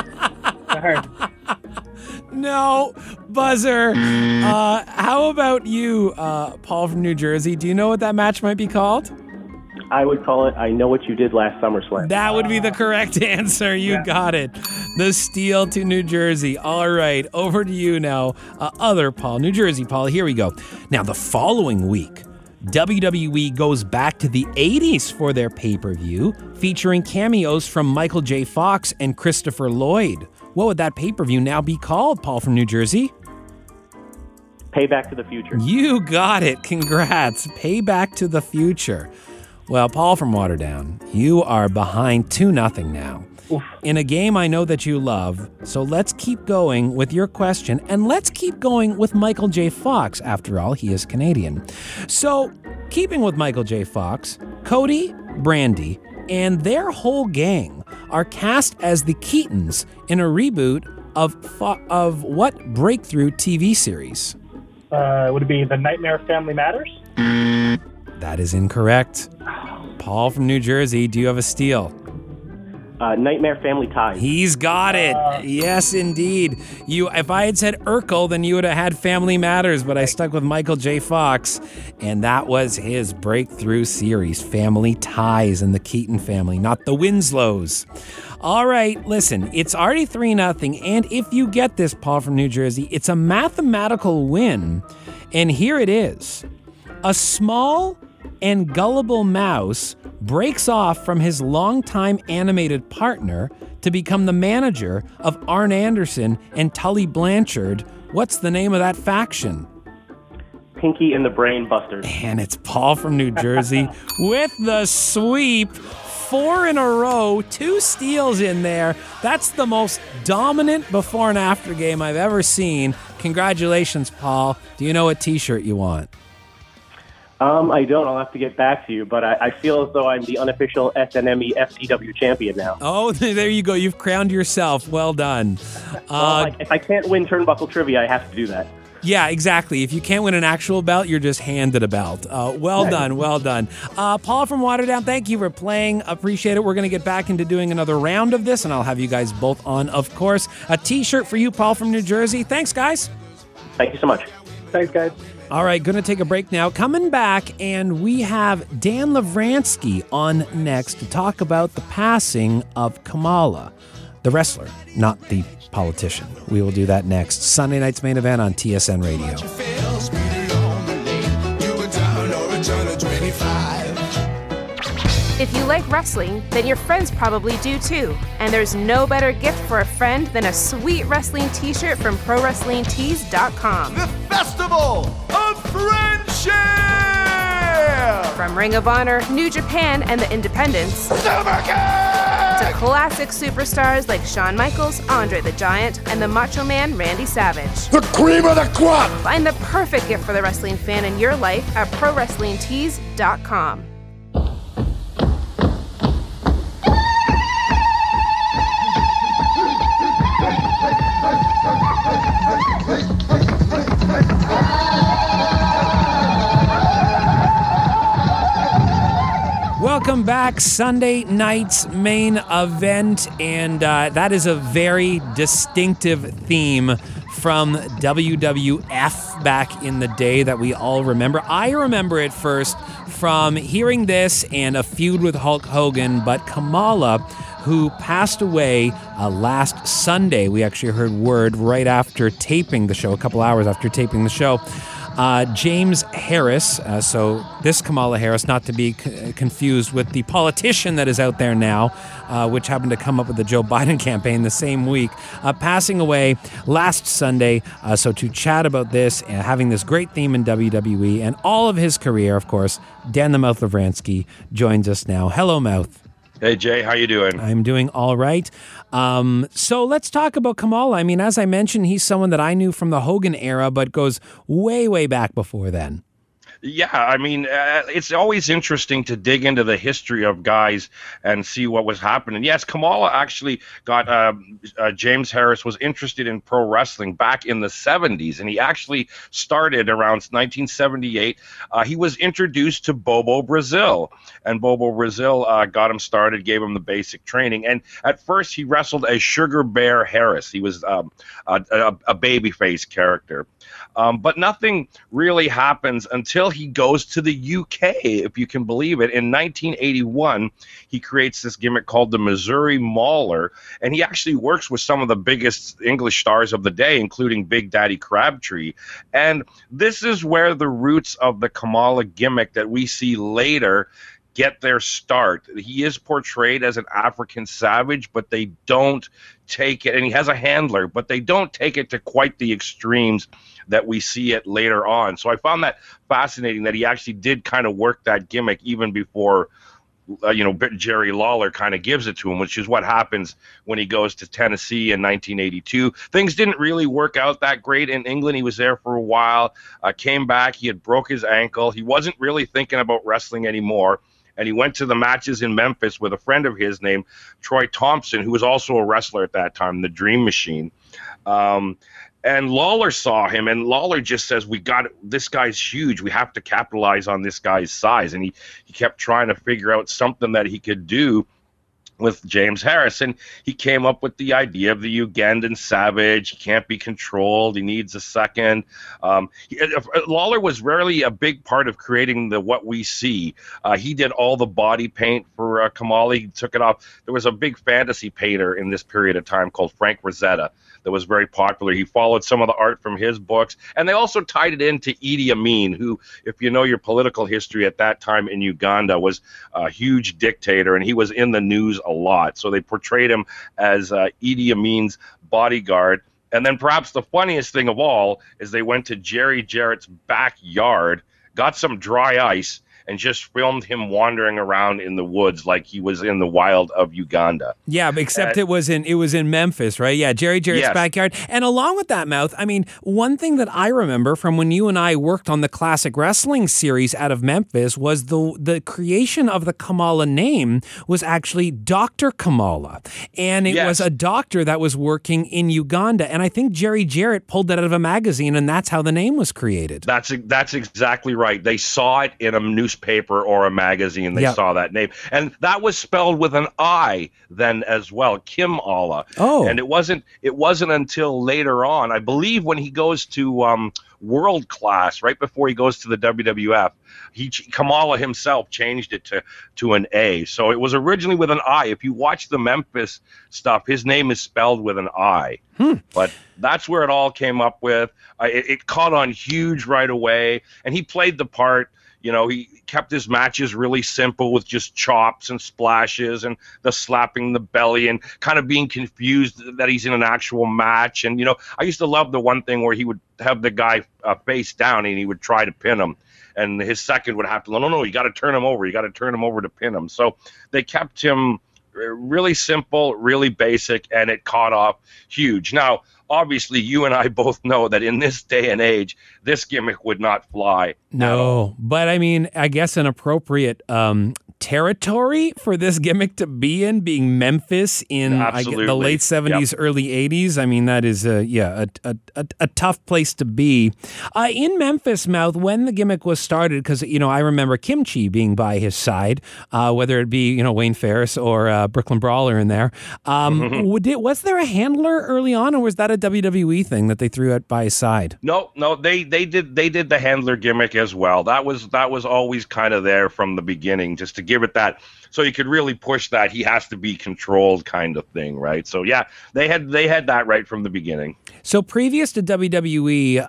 Speaker 1: No, buzzer. How about you, Paul from New Jersey? Do you know what that match might be called?
Speaker 11: I would call it I Know What You Did Last SummerSlam.
Speaker 1: That would be the correct answer. You got it. The steal to New Jersey. All right, over to you now. Other Paul, New Jersey Paul, here we go. Now, the following week, WWE goes back to the 80s for their pay-per-view, featuring cameos from Michael J. Fox and Christopher Lloyd. What would that pay-per-view now be called, Paul from New Jersey?
Speaker 11: Payback to the Future.
Speaker 1: You got it. Congrats. Payback to the Future. Well, Paul from Waterdown, you are behind 2-0 now. Oof. In a game I know that you love, so let's keep going with your question, and let's keep going with Michael J. Fox. After all, he is Canadian. So, keeping with Michael J. Fox, Cody, Brandy, and their whole gang are cast as the Keatons in a reboot of what breakthrough TV series?
Speaker 11: Would it be The Nightmare Family Matters?
Speaker 1: That is incorrect. Paul from New Jersey, do you have a steal?
Speaker 11: Nightmare Family Ties.
Speaker 1: He's got it. Yes, indeed. If I had said Urkel, then you would have had Family Matters, but I stuck with Michael J. Fox, and that was his breakthrough series, Family Ties, and the Keaton family, not the Winslows. All right, listen, it's already 3-0, and if you get this, Paul from New Jersey, it's a mathematical win, and here it is. A small and gullible mouse breaks off from his longtime animated partner to become the manager of Arn Anderson and Tully Blanchard. What's the name of that faction?
Speaker 11: Pinky and the Brain Busters.
Speaker 1: And it's Paul from New Jersey with the sweep. 4 in a row, 2 steals in there. That's the most dominant before and after game I've ever seen. Congratulations, Paul. Do you know what t-shirt you want?
Speaker 11: I don't. I'll have to get back to you, but I feel as though I'm the unofficial SNME FTW champion now.
Speaker 1: Oh, there you go. You've crowned yourself. Well done.
Speaker 11: If I can't win Turnbuckle Trivia, I have to do that.
Speaker 1: Yeah, exactly. If you can't win an actual belt, you're just handed a belt. Well done. Well done. Paul from Waterdown, thank you for playing. Appreciate it. We're going to get back into doing another round of this, and I'll have you guys both on, of course. A t-shirt for you, Paul from New Jersey. Thanks, guys.
Speaker 11: Thank you so much. Thanks, guys.
Speaker 1: All right, going to take a break now. Coming back, and we have Dan Lavransky on next to talk about the passing of Kamala, the wrestler, not the politician. We will do that next. Sunday Night's Main Event on TSN Radio.
Speaker 12: If you like wrestling, then your friends probably do too. And there's no better gift for a friend than a sweet wrestling t-shirt from ProWrestlingTees.com.
Speaker 10: The Festival of Friendship!
Speaker 12: From Ring of Honor, New Japan, and the Independents, to classic superstars like Shawn Michaels, Andre the Giant, and the Macho Man Randy Savage.
Speaker 10: The cream of the crop!
Speaker 12: Find the perfect gift for the wrestling fan in your life at ProWrestlingTees.com.
Speaker 1: Welcome back, Sunday night's main event, and that is a very distinctive theme from WWF back in the day that we all remember. I remember it first from hearing this and a feud with Hulk Hogan, but Kamala, who passed away last Sunday, we actually heard word right after taping the show, a couple hours after taping the show. James Harris, so this Kamala Harris, not to be confused with the politician that is out there now, which happened to come up with the Joe Biden campaign the same week, passing away last Sunday. So to chat about this and having this great theme in WWE and all of his career, of course, Dan the Mouth Lavransky joins us now. Hello, Mouth.
Speaker 13: Hey, Jay, how you doing?
Speaker 1: I'm doing all right. So let's talk about Kamala. I mean, as I mentioned, he's someone that I knew from the Hogan era, but goes way, way back before then.
Speaker 13: Yeah, I mean, it's always interesting to dig into the history of guys and see what was happening. Yes, Kamala actually got James Harris was interested in pro wrestling back in the 70s, and he actually started around 1978. He was introduced to Bobo Brazil, and Bobo Brazil got him started, gave him the basic training. And at first, he wrestled as Sugar Bear Harris. He was a babyface character. But nothing really happens until he goes to the UK, if you can believe it. In 1981, he creates this gimmick called the Missouri Mauler, and he actually works with some of the biggest English stars of the day, including Big Daddy Crabtree. And this is where the roots of the Kamala gimmick that we see later get their start. He is portrayed as an African savage, but they don't take it, and he has a handler, but they don't take it to quite the extremes that we see it later on. So I found that fascinating that he actually did kind of work that gimmick even before Jerry Lawler kind of gives it to him, which is what happens when he goes to Tennessee in 1982. Things didn't really work out that great in England. He was there for a while, came back, he had broke his ankle. He wasn't really thinking about wrestling anymore. And he went to the matches in Memphis with a friend of his named Troy Thompson, who was also a wrestler at that time, the Dream Machine. And Lawler saw him, and Lawler just says, this guy's huge. We have to capitalize on this guy's size. And he kept trying to figure out something that he could do with James Harris, and he came up with the idea of the Ugandan Savage. He can't be controlled. He needs a second. Lawler was rarely a big part of creating what we see. He did all the body paint for Kamala. He took it off. There was a big fantasy painter in this period of time called Frank Rosetta that was very popular. He followed some of the art from his books, and they also tied it into Idi Amin, who, if you know your political history at that time in Uganda, was a huge dictator, and he was in the news a lot. So they portrayed him as Idi Amin's bodyguard. And then perhaps the funniest thing of all is they went to Jerry Jarrett's backyard, got some dry ice, and just filmed him wandering around in the woods like he was in the wild of Uganda.
Speaker 1: Yeah, except it was in Memphis, right? Yeah, Jerry Jarrett's backyard. And along with that, Mouth, I mean, one thing that I remember from when you and I worked on the Classic Wrestling series out of Memphis was the creation of the Kamala name was actually Dr. Kamala. And it was a doctor that was working in Uganda. And I think Jerry Jarrett pulled that out of a magazine, and that's how the name was created.
Speaker 13: That's exactly right. They saw it in a newspaper or a magazine. They saw that name, and that was spelled with an I then as well, Kim Allah.
Speaker 1: Oh,
Speaker 13: and it wasn't until later on, I believe, when he goes to World Class, right before he goes to the WWF, Kamala himself changed it to an A. So it was originally with an I. If you watch the Memphis stuff, his name is spelled with an I. But that's where it all came up with. It caught on huge right away, and he played the part. You know, he kept his matches really simple with just chops and splashes and the slapping the belly and kind of being confused that he's in an actual match. And, you know, I used to love the one thing where he would have the guy face down and he would try to pin him. And his second would have to, no, you got to turn him over. You got to turn him over to pin him. So they kept him really simple, really basic, and it caught off huge. Now, obviously, you and I both know that in this day and age, this gimmick would not fly.
Speaker 1: No, but I mean, I guess an appropriate territory for this gimmick to be in, being Memphis in the late 70s, early 80s. I mean, that is a tough place to be. In Memphis, Mouth, when the gimmick was started, because, you know, I remember Kimchi being by his side, whether it be, you know, Wayne Ferris or Brooklyn Brawler in there. Was there a handler early on, or was that a WWE thing that they threw out by his side?
Speaker 13: No, they did the handler gimmick as well. That was always kind of there from the beginning, just to give it that, so you could really push that he has to be controlled kind of thing, right? So yeah, they had that right from the beginning.
Speaker 1: So previous to WWE,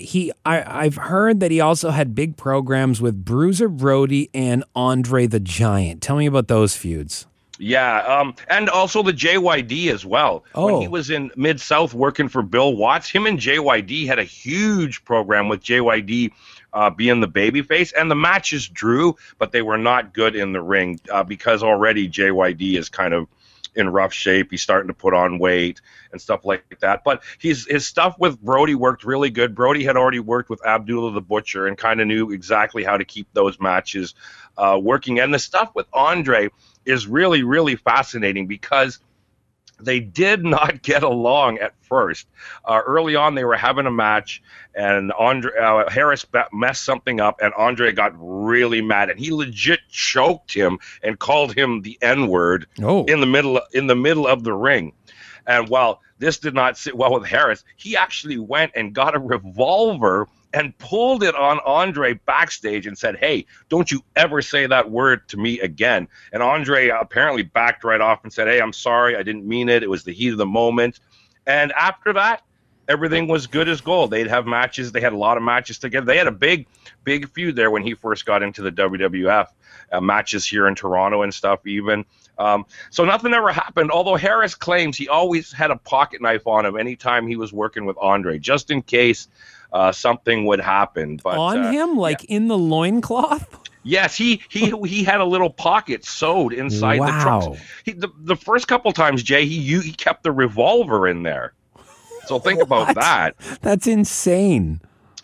Speaker 1: I've heard that he also had big programs with Bruiser Brody and Andre the Giant. Tell me about those feuds.
Speaker 13: Yeah, and also the JYD as well. When he was in Mid-South working for Bill Watts, him and JYD had a huge program with JYD being the babyface, and the matches drew, but they were not good in the ring because already JYD is kind of in rough shape. He's starting to put on weight and stuff like that. But his stuff with Brody worked really good. Brody had already worked with Abdullah the Butcher and kind of knew exactly how to keep those matches working. And the stuff with Andre is really, really fascinating because they did not get along at first. Early on, they were having a match, and Harris messed something up, and Andre got really mad, and he legit choked him and called him the N-word in the middle of the ring. And while this did not sit well with Harris, he actually went and got a revolver and pulled it on Andre backstage and said, "Hey, don't you ever say that word to me again." And Andre apparently backed right off and said, "Hey, I'm sorry, I didn't mean it. It was the heat of the moment." And after that, everything was good as gold. They'd have matches. They had a lot of matches together. They had a big feud there when he first got into the WWF, matches here in Toronto and stuff even. So nothing ever happened, although Harris claims he always had a pocket knife on him anytime he was working with Andre, just in case something would happen. But
Speaker 1: on him, like in the loincloth?
Speaker 13: Yes, he had a little pocket sewed inside the trunks. The first couple times, Jay, he kept the revolver in there. So think about that.
Speaker 1: That's insane.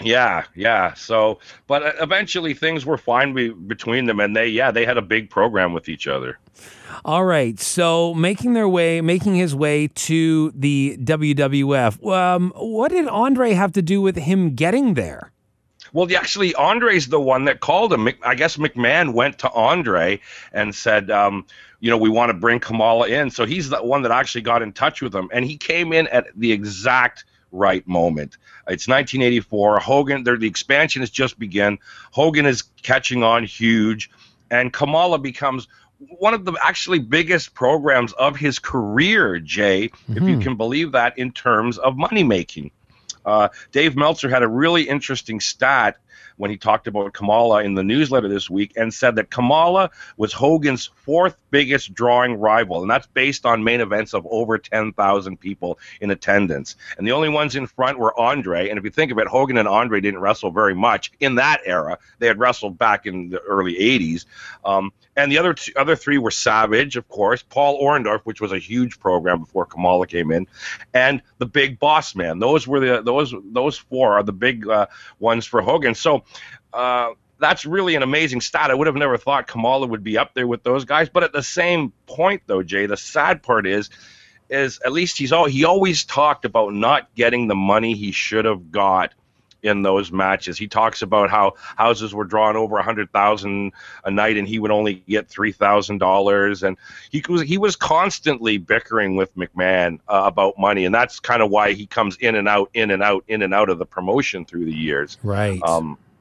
Speaker 13: Yeah. So, but eventually things were fine between them, and they had a big program with each other.
Speaker 1: All right. So making his way to the WWF. What did Andre have to do with him getting there?
Speaker 13: Well, actually, Andre's the one that called him. I guess McMahon went to Andre and said, we want to bring Kamala in. So he's the one that actually got in touch with him, and he came in at the exact right moment. It's 1984. Hogan, the expansion has just begun. Hogan is catching on huge, and Kamala becomes one of the actually biggest programs of his career, Jay, if you can believe that, in terms of money making. Dave Meltzer had a really interesting stat when he talked about Kamala in the newsletter this week and said that Kamala was Hogan's fourth biggest drawing rival, and that's based on main events of over 10,000 people in attendance. And the only ones in front were Andre, and if you think of it, Hogan and Andre didn't wrestle very much in that era. They had wrestled back in the early 80s. And the other three were Savage, of course, Paul Orndorff, which was a huge program before Kamala came in, and the Big Boss Man. Those were those four are the big ones for Hogan. So that's really an amazing stat. I would have never thought Kamala would be up there with those guys. But at the same point, though, Jay, the sad part is at least he always talked about not getting the money he should have got in those matches. He talks about how houses were drawing over $100,000 a night, and he would only get $3,000. And he was constantly bickering with McMahon about money, and that's kind of why he comes in and out of the promotion through the years.
Speaker 1: Right.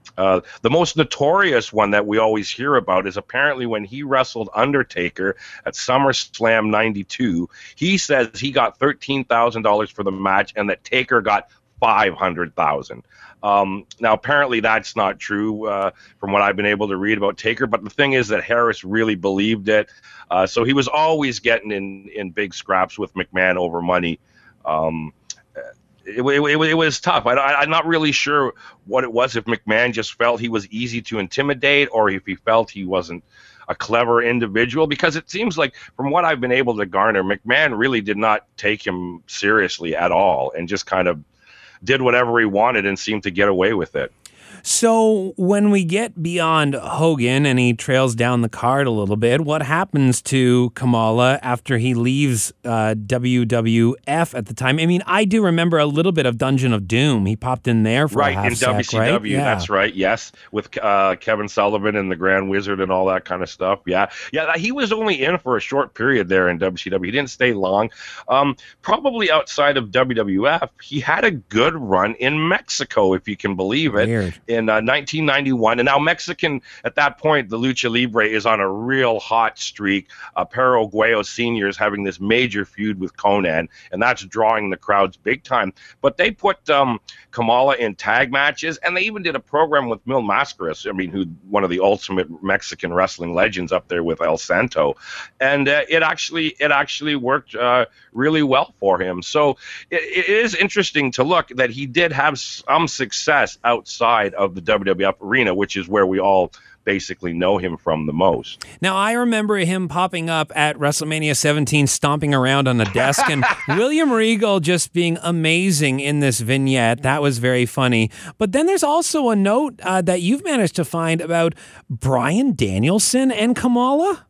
Speaker 13: The most notorious one that we always hear about is apparently when he wrestled Undertaker at SummerSlam 92. He says he got $13,000 for the match and that Taker got $500,000. Now, apparently that's not true from what I've been able to read about Taker, but the thing is that Harris really believed it. So he was always getting in big scraps with McMahon over money. It was tough. I'm not really sure what it was, if McMahon just felt he was easy to intimidate or if he felt he wasn't a clever individual, because it seems like from what I've been able to garner, McMahon really did not take him seriously at all and just kind of did whatever he wanted and seemed to get away with it.
Speaker 1: So when we get beyond Hogan and he trails down the card a little bit, what happens to Kamala after he leaves WWF at the time? I mean, I do remember a little bit of Dungeon of Doom. He popped in there for a half
Speaker 13: in
Speaker 1: sec,
Speaker 13: WCW.
Speaker 1: right? Yeah.
Speaker 13: That's right. Yes, with Kevin Sullivan and the Grand Wizard and all that kind of stuff. Yeah. He was only in for a short period there in WCW. He didn't stay long. Probably outside of WWF, he had a good run in Mexico, if you can believe it.
Speaker 1: Weird.
Speaker 13: In 1991, and now Mexican at that point, the Lucha Libre is on a real hot streak. Perro Aguayo Sr. is having this major feud with Conan, and that's drawing the crowds big time. But they put Kamala in tag matches, and they even did a program with Mil Mascaras, who one of the ultimate Mexican wrestling legends up there with El Santo, and it actually worked really well for him. So it is interesting to look that he did have some success outside of the WWF arena, which is where we all basically know him from the most.
Speaker 1: Now, I remember him popping up at WrestleMania 17, stomping around on a desk, and William Regal just being amazing in this vignette. That was very funny. But then there's also a note that you've managed to find about Bryan Danielson and Kamala.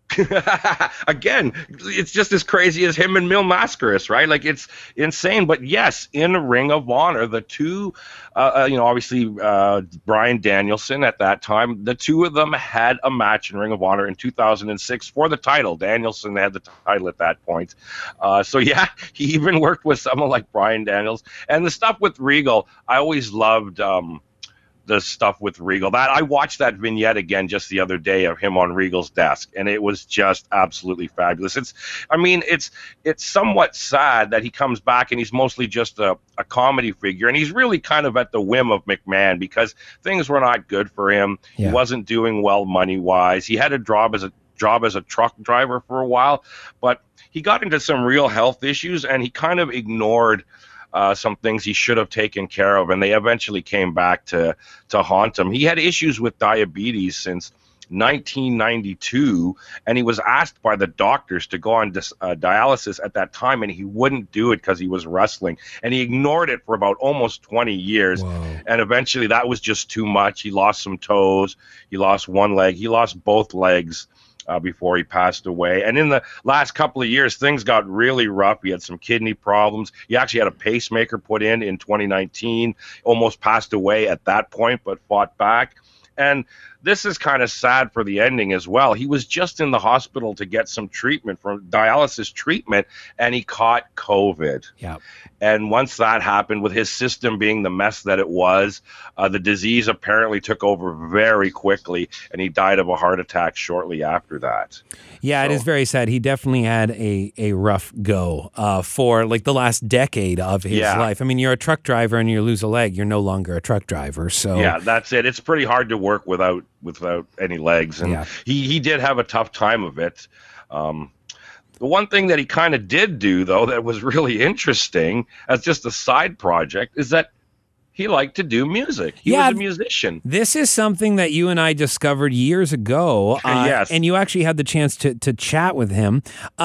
Speaker 13: Again, it's just as crazy as him and Mil Mascaras, right? Like, it's insane. But yes, in Ring of Honor, the two, obviously Bryan Danielson at that time, the two of them had a match in Ring of Honor in 2006 for the title. Danielson had the title at that point. So yeah, he even worked with someone like Bryan Daniels. And the stuff with Regal, I always loved the stuff with Regal. That I watched that vignette again just the other day of him on Regal's desk, and it was just absolutely fabulous. It's somewhat sad that he comes back and he's mostly just a comedy figure, and he's really kind of at the whim of McMahon because things were not good for him. Yeah. He wasn't doing well money-wise. He had a job as a truck driver for a while, but he got into some real health issues, and he kind of ignored some things he should have taken care of, and they eventually came back to haunt him. He had issues with diabetes since 1992, and he was asked by the doctors to go on dialysis at that time, and he wouldn't do it because he was wrestling, and he ignored it for about almost 20 years. Whoa. And eventually that was just too much. He lost some toes, he lost one leg, he lost both legs before he passed away. And in the last couple of years, things got really rough. He had some kidney problems. He actually had a pacemaker put in 2019, almost passed away at that point, but fought back. And this is kind of sad for the ending as well. He was just in the hospital to get some treatment, from dialysis treatment, and he caught COVID.
Speaker 1: Yeah.
Speaker 13: And once that happened, with his system being the mess that it was, the disease apparently took over very quickly, and he died of a heart attack shortly after that.
Speaker 1: Yeah, it is very sad. He definitely had a rough go for like the last decade of his life. I mean, you're a truck driver and you lose a leg, you're no longer a truck driver. So
Speaker 13: yeah, that's it. It's pretty hard to work without any legs, and he did have a tough time of it. The one thing that he kind of did do, though, that was really interesting as just a side project is that he liked to do music. He was a musician.
Speaker 1: This is something that you and I discovered years ago.
Speaker 13: Yes.
Speaker 1: And you actually had the chance to chat with him.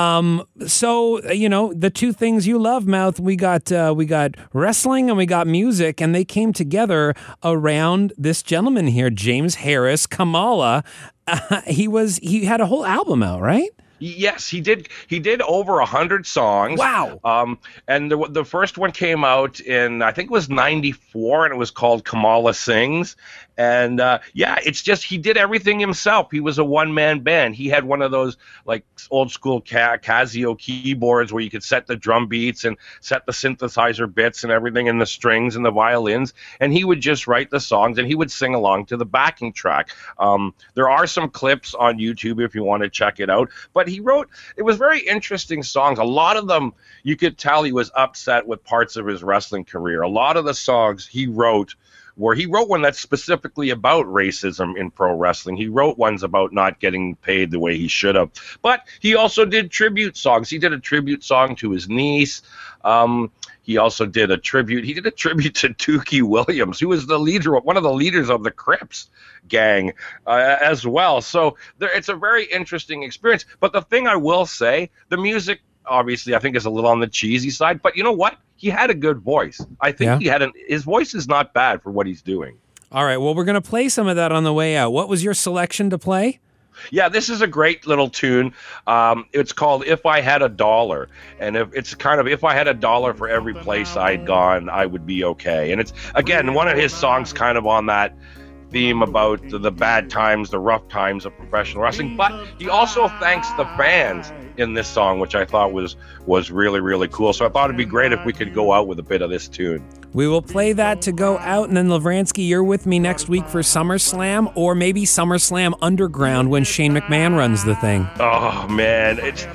Speaker 1: So, the two things you love, Mouth, we got wrestling and we got music, and they came together around this gentleman here, James Harris, Kamala. He had a whole album out, right?
Speaker 13: Yes, he did. He did over 100 songs.
Speaker 1: Wow.
Speaker 13: And the first one came out in, I think it was 94, and it was called Kamala Sings. And it's just he did everything himself. He was a one-man band. He had one of those like old school Casio keyboards where you could set the drum beats and set the synthesizer bits and everything, and the strings and the violins. And he would just write the songs, and he would sing along to the backing track. There are some clips on YouTube if you want to check it out. But it was very interesting songs. A lot of them, you could tell he was upset with parts of his wrestling career. A lot of the songs he wrote one that's specifically about racism in pro wrestling. He wrote ones about not getting paid the way he should have. But he also did tribute songs. He did a tribute song to his niece. He also did a tribute. He did a tribute to Dookie Williams, who was one of the leaders of the Crips gang as well. So it's a very interesting experience. But the thing I will say, the music, obviously, I think is a little on the cheesy side. But you know what? He had a good voice. I think his voice is not bad for what he's doing.
Speaker 1: All right. Well, we're going to play some of that on the way out. What was your selection to play?
Speaker 13: Yeah, this is a great little tune. It's called If I Had a Dollar. And if I had a dollar for every place I'd gone, I would be okay. And it's, again, one of his songs kind of on that theme about the bad times, the rough times of professional wrestling. But he also thanks the fans in this song, which I thought was really, really cool. So I thought it'd be great if we could go out with a bit of this tune.
Speaker 1: We will play that to go out, and then Lavransky, you're with me next week for SummerSlam, or maybe SummerSlam Underground when Shane McMahon runs the thing.
Speaker 13: Oh man, it's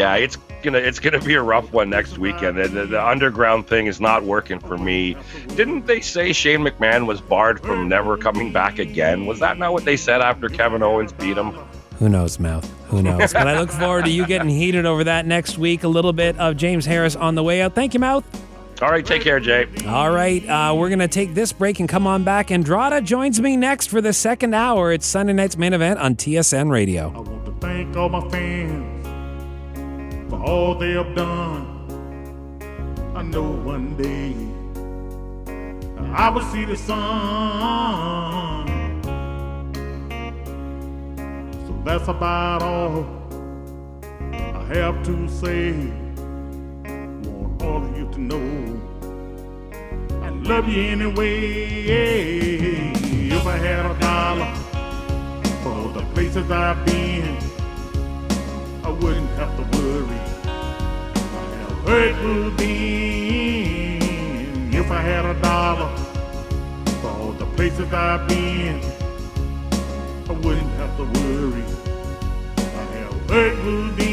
Speaker 13: gonna be a rough one next weekend. The Underground thing is not working for me. Didn't they say Shane McMahon was barred from never coming back again? Was that not what they said after Kevin Owens beat him?
Speaker 1: Who knows, Mouth? Who knows? But I look forward to you getting heated over that next week. A little bit of James Harris on the way out. Thank you, Mouth.
Speaker 13: All right, take care, Jay.
Speaker 1: All right, we're going to take this break and come on back. Andrada joins me next for the second hour. It's Sunday night's main event on TSN Radio.
Speaker 4: I want to thank all my fans for all they have done. I know one day I will see the sun. So that's about all I have to say. Want all of you to know I love you anyway. If I had a dollar for the places I've been, I wouldn't have to worry. I have hurt would be. If I had a dollar for all the places I've been, I wouldn't have to worry. I have hurt would be.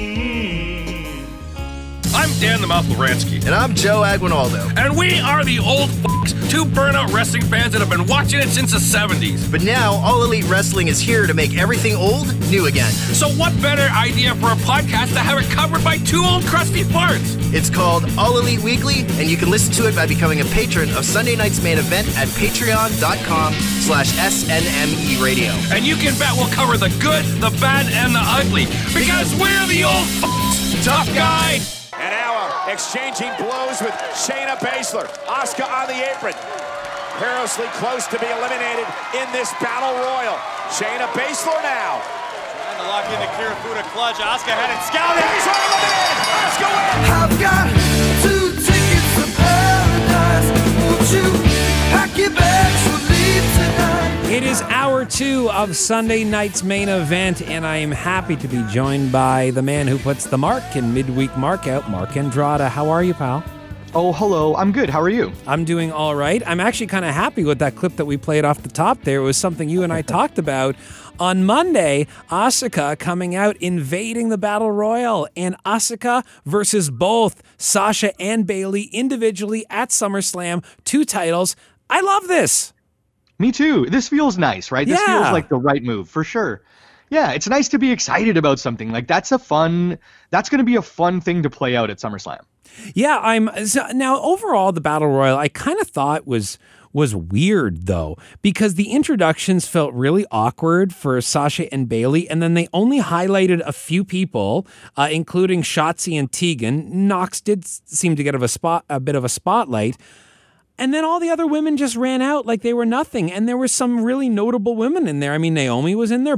Speaker 14: I'm Dan the Mouth Lavransky.
Speaker 15: And I'm Joe Aguinaldo.
Speaker 14: And we are the old f***s, two burnout wrestling fans that have been watching it since the 70s.
Speaker 15: But now, All Elite Wrestling is here to make everything old new again.
Speaker 14: So what better idea for a podcast to have it covered by two old crusty farts?
Speaker 15: It's called All Elite Weekly, and you can listen to it by becoming a patron of Sunday night's main event at patreon.com/SNME Radio.
Speaker 14: And you can bet we'll cover the good, the bad, and the ugly, because we're the old f***s. Tough guy.
Speaker 10: And now exchanging blows with Shayna Baszler. Asuka on the apron. Perilously close to be eliminated in this battle royal. Shayna Baszler now.
Speaker 16: Trying to lock in the Kirifuda clutch. Asuka had it scouted.
Speaker 10: Baszler eliminated. Asuka wins.
Speaker 7: I've got 2 tickets to paradise. Won't you pack your bags for leave tonight?
Speaker 1: It is hour 2 of Sunday night's main event, and I am happy to be joined by the man who puts the mark in midweek markout, Mark Andrada. How are you, pal?
Speaker 17: Oh, hello. I'm good. How are you?
Speaker 1: I'm doing all right. I'm actually kind of happy with that clip that we played off the top there. It was something you and I talked about on Monday. Asuka coming out, invading the Battle Royal, and Asuka versus both Sasha and Bayley individually at SummerSlam. 2 titles. I love this.
Speaker 17: Me too. This feels nice, right? This feels like the right move, for sure. Yeah, it's nice to be excited about something. Like, that's going to be a fun thing to play out at SummerSlam.
Speaker 1: Yeah, now overall, the Battle Royal, I kind of thought was weird, though, because the introductions felt really awkward for Sasha and Bayley, and then they only highlighted a few people, including Shotzi and Tegan. Nox did seem to get a bit of a spotlight. And then all the other women just ran out like they were nothing. And there were some really notable women in there. I mean, Naomi was in there.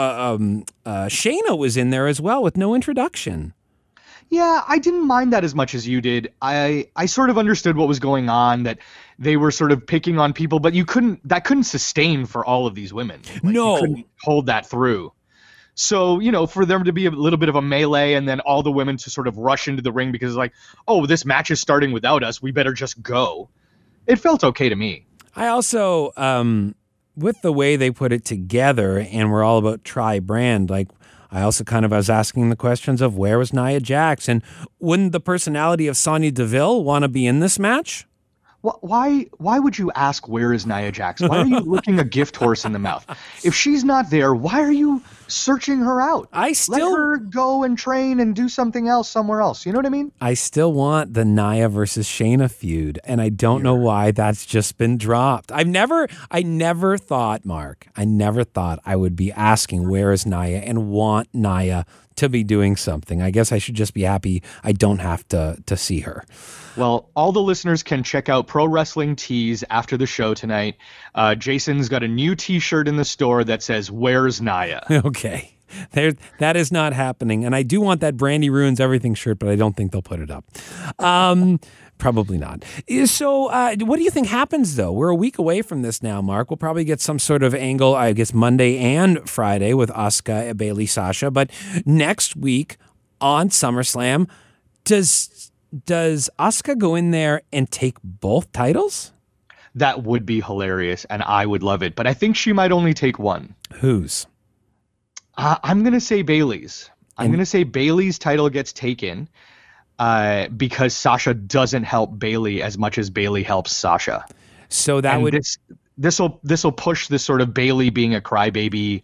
Speaker 1: Shayna was in there as well with no introduction.
Speaker 17: Yeah, I didn't mind that as much as you did. I sort of understood what was going on, that they were sort of picking on people, but that couldn't sustain for all of these women.
Speaker 1: No.
Speaker 17: You couldn't hold that through. So, for them to be a little bit of a melee and then all the women to sort of rush into the ring because like, oh, this match is starting without us, we better just go. It felt okay to me.
Speaker 1: I also, with the way they put it together, and we're all about tri-brand, like, I also kind of was asking the questions of where was Nia Jax, and wouldn't the personality of Sonya Deville want to be in this match?
Speaker 17: Why would you ask where is Nia Jax? Why are you looking a gift horse in the mouth? If she's not there, why are you searching her out? Let her go and train and do something else somewhere else. You know what I mean?
Speaker 1: I still want the Nia versus Shayna feud, and I don't know why that's just been dropped. I never thought, Mark, I would be asking where is Nia and want Nia to be doing something. I guess I should just be happy I don't have to see her.
Speaker 17: Well, all the listeners can check out Pro Wrestling Tees after the show tonight. Jason's got a new T-shirt in the store that says, "Where's Nia?"
Speaker 1: Okay. That is not happening. And I do want that Brandy Ruins Everything shirt, but I don't think they'll put it up. Probably not. So what do you think happens, though? We're a week away from this now, Mark. We'll probably get some sort of angle, I guess, Monday and Friday with Asuka, Bayley, Sasha. But next week on SummerSlam, does Asuka go in there and take both titles?
Speaker 17: That would be hilarious, and I would love it. But I think she might only take one.
Speaker 1: Whose?
Speaker 17: I'm going to say Bayley's. I'm going to say Bayley's title gets taken because Sasha doesn't help Bayley as much as Bayley helps Sasha.
Speaker 1: So that would...
Speaker 17: This will push this sort of Bayley being a crybaby,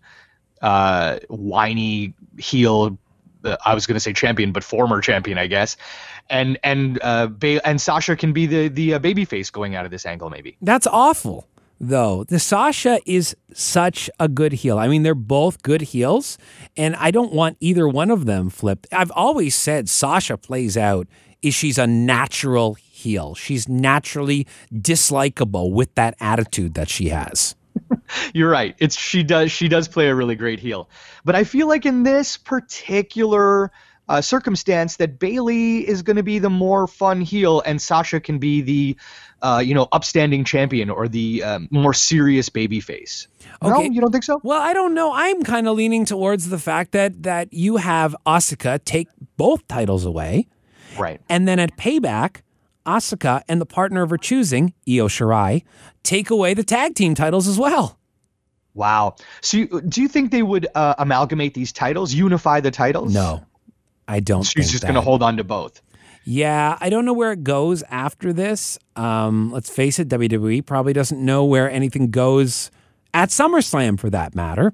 Speaker 17: whiny heel, I was going to say champion, but former champion, I guess. And Sasha can be the babyface going out of this angle, maybe.
Speaker 1: That's awful, though. The Sasha is such a good heel. I mean, they're both good heels, and I don't want either one of them flipped. I've always said Sasha plays out is she's a natural heel. She's naturally dislikable with that attitude that she has.
Speaker 17: You're right. She does play a really great heel. But I feel like in this particular circumstance that Bayley is going to be the more fun heel and Sasha can be the upstanding champion or the more serious babyface.
Speaker 1: Okay.
Speaker 17: No, you don't think so?
Speaker 1: Well, I don't know. I'm kind of leaning towards the fact that you have Asuka take both titles away.
Speaker 17: Right.
Speaker 1: And then at Payback, Asuka and the partner of her choosing, Io Shirai, take away the tag team titles as well.
Speaker 17: Wow. So do you think they would amalgamate these titles, unify the titles?
Speaker 1: No, I don't think
Speaker 17: She's just going to hold on to both.
Speaker 1: Yeah, I don't know where it goes after this. Let's face it, WWE probably doesn't know where anything goes at SummerSlam for that matter.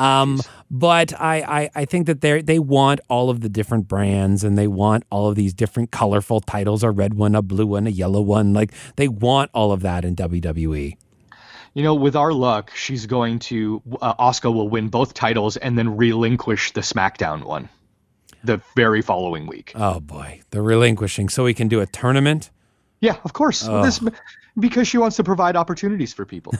Speaker 1: But I think that they want all of the different brands and they want all of these different colorful titles, a red one, a blue one, a yellow one. Like they want all of that in WWE.
Speaker 17: With our luck, she's going to, Asuka will win both titles and then relinquish the SmackDown one the very following week.
Speaker 1: Oh boy, the relinquishing. So we can do a tournament?
Speaker 17: Yeah, of course.
Speaker 1: Oh.
Speaker 17: Because she wants to provide opportunities for people.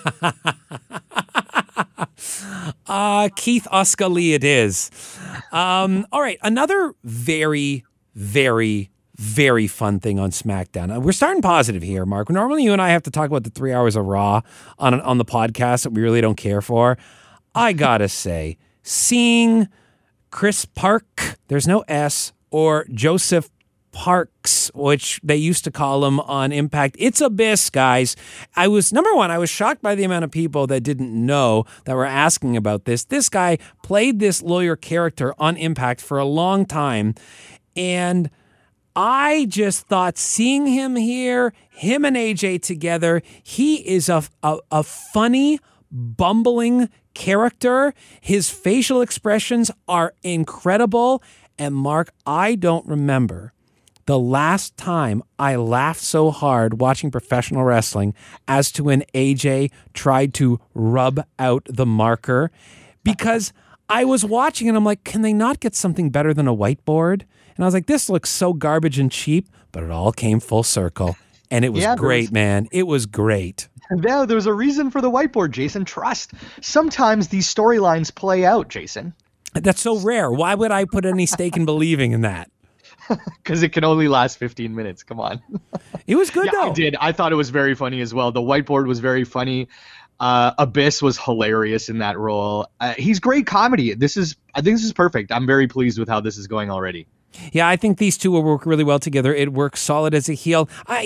Speaker 1: Keith Asuka Lee it is. All right, another very, very, very fun thing on SmackDown. We're starting positive here, Mark. Normally you and I have to talk about the 3 hours of Raw on the podcast that we really don't care for. I gotta say, seeing Chris Park, there's no S, or Joseph Parks, which they used to call him on Impact. It's Abyss, guys. I was shocked by the amount of people that didn't know that were asking about this. This guy played this lawyer character on Impact for a long time, and I just thought seeing him here, him and AJ together, he is a funny, bumbling character. His facial expressions are incredible. And Mark, I don't remember the last time I laughed so hard watching professional wrestling as to when AJ tried to rub out the marker, because I was watching and I'm like, can they not get something better than a whiteboard? And I was like, this looks so garbage and cheap, but it all came full circle. And it was
Speaker 17: Yeah,
Speaker 1: great, man. It was great.
Speaker 17: No, there's a reason for the whiteboard, Jason. Trust. Sometimes these storylines play out, Jason.
Speaker 1: That's so rare. Why would I put any stake in believing in that?
Speaker 17: Because it can only last 15 minutes. Come on.
Speaker 1: It was good, though.
Speaker 17: I did. I thought it was very funny as well. The whiteboard was very funny. Abyss was hilarious in that role. He's great comedy. I think this is perfect. I'm very pleased with how this is going already.
Speaker 1: Yeah, I think these two will work really well together. It works solid as a heel.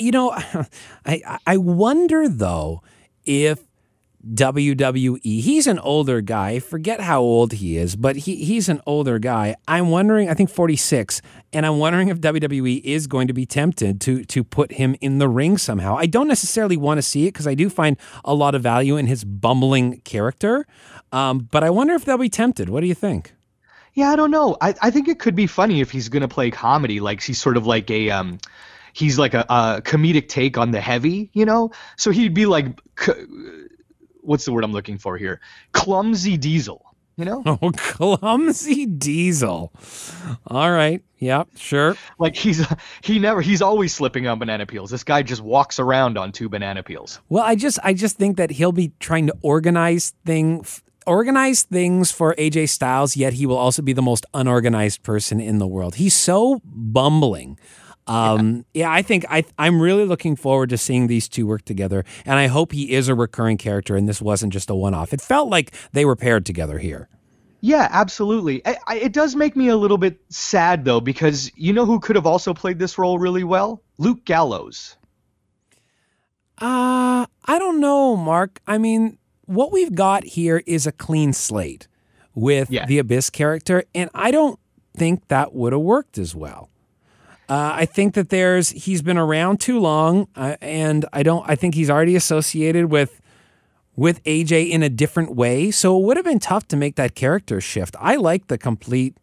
Speaker 1: I wonder, though, if WWE, he's an older guy. Forget how old he is, but he's an older guy. I'm wondering, I think 46, and I'm wondering if WWE is going to be tempted to put him in the ring somehow. I don't necessarily want to see it because I do find a lot of value in his bumbling character, but I wonder if they'll be tempted. What do you think?
Speaker 17: Yeah, I don't know. I think it could be funny if he's going to play comedy. Like he's sort of like he's like a comedic take on the heavy, So he'd be like, what's the word I'm looking for here? Clumsy Diesel,
Speaker 1: Oh, Clumsy Diesel. All right. Yeah, sure.
Speaker 17: Like he's always slipping on banana peels. This guy just walks around on 2 banana peels.
Speaker 1: Well, I just think that he'll be trying to organize things for AJ Styles, yet he will also be the most unorganized person in the world. He's so bumbling. I think I'm really looking forward to seeing these two work together, and I hope he is a recurring character and this wasn't just a one-off. It felt like they were paired together here.
Speaker 17: Yeah, absolutely. It does make me a little bit sad, though, because you know who could have also played this role really well? Luke Gallows.
Speaker 1: I don't know, Mark. I mean, what we've got here is a clean slate with the Abyss character, and I don't think that would have worked as well. I think that he's been around too long, and I think he's already associated with AJ in a different way, so it would have been tough to make that character shift. I like the complete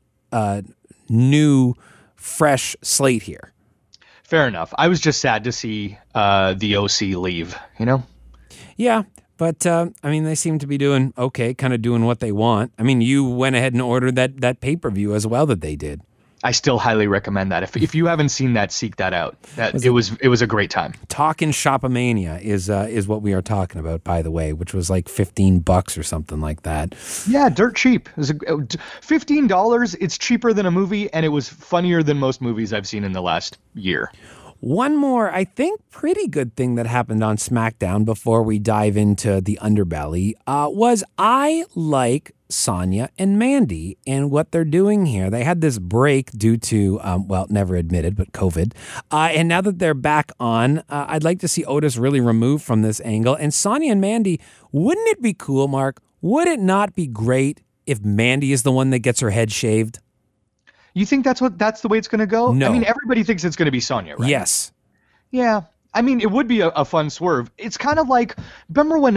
Speaker 1: new, fresh slate here.
Speaker 17: Fair enough. I was just sad to see the OC leave,
Speaker 1: Yeah. But, they seem to be doing okay, kind of doing what they want. I mean, you went ahead and ordered that pay-per-view as well that they did.
Speaker 17: I still highly recommend that. If you haven't seen that, seek that out. It was a great time.
Speaker 1: Talkin' Shopomania is what we are talking about, by the way, which was like $15 or something like that.
Speaker 17: Yeah, dirt cheap. It was $15. It's cheaper than a movie, and it was funnier than most movies I've seen in the last year.
Speaker 1: One more, I think, pretty good thing that happened on SmackDown before we dive into the underbelly was I like Sonya and Mandy and what they're doing here. They had this break due to, never admitted, but COVID. And now that they're back on, I'd like to see Otis really removed from this angle. And Sonya and Mandy, wouldn't it be cool, Mark? Would it not be great if Mandy is the one that gets her head shaved?
Speaker 17: You think that's the way it's going to go?
Speaker 1: No.
Speaker 17: I mean, everybody thinks it's going to be Sonya, right?
Speaker 1: Yes.
Speaker 17: Yeah. I mean, it would be a fun swerve. It's kind of like, remember when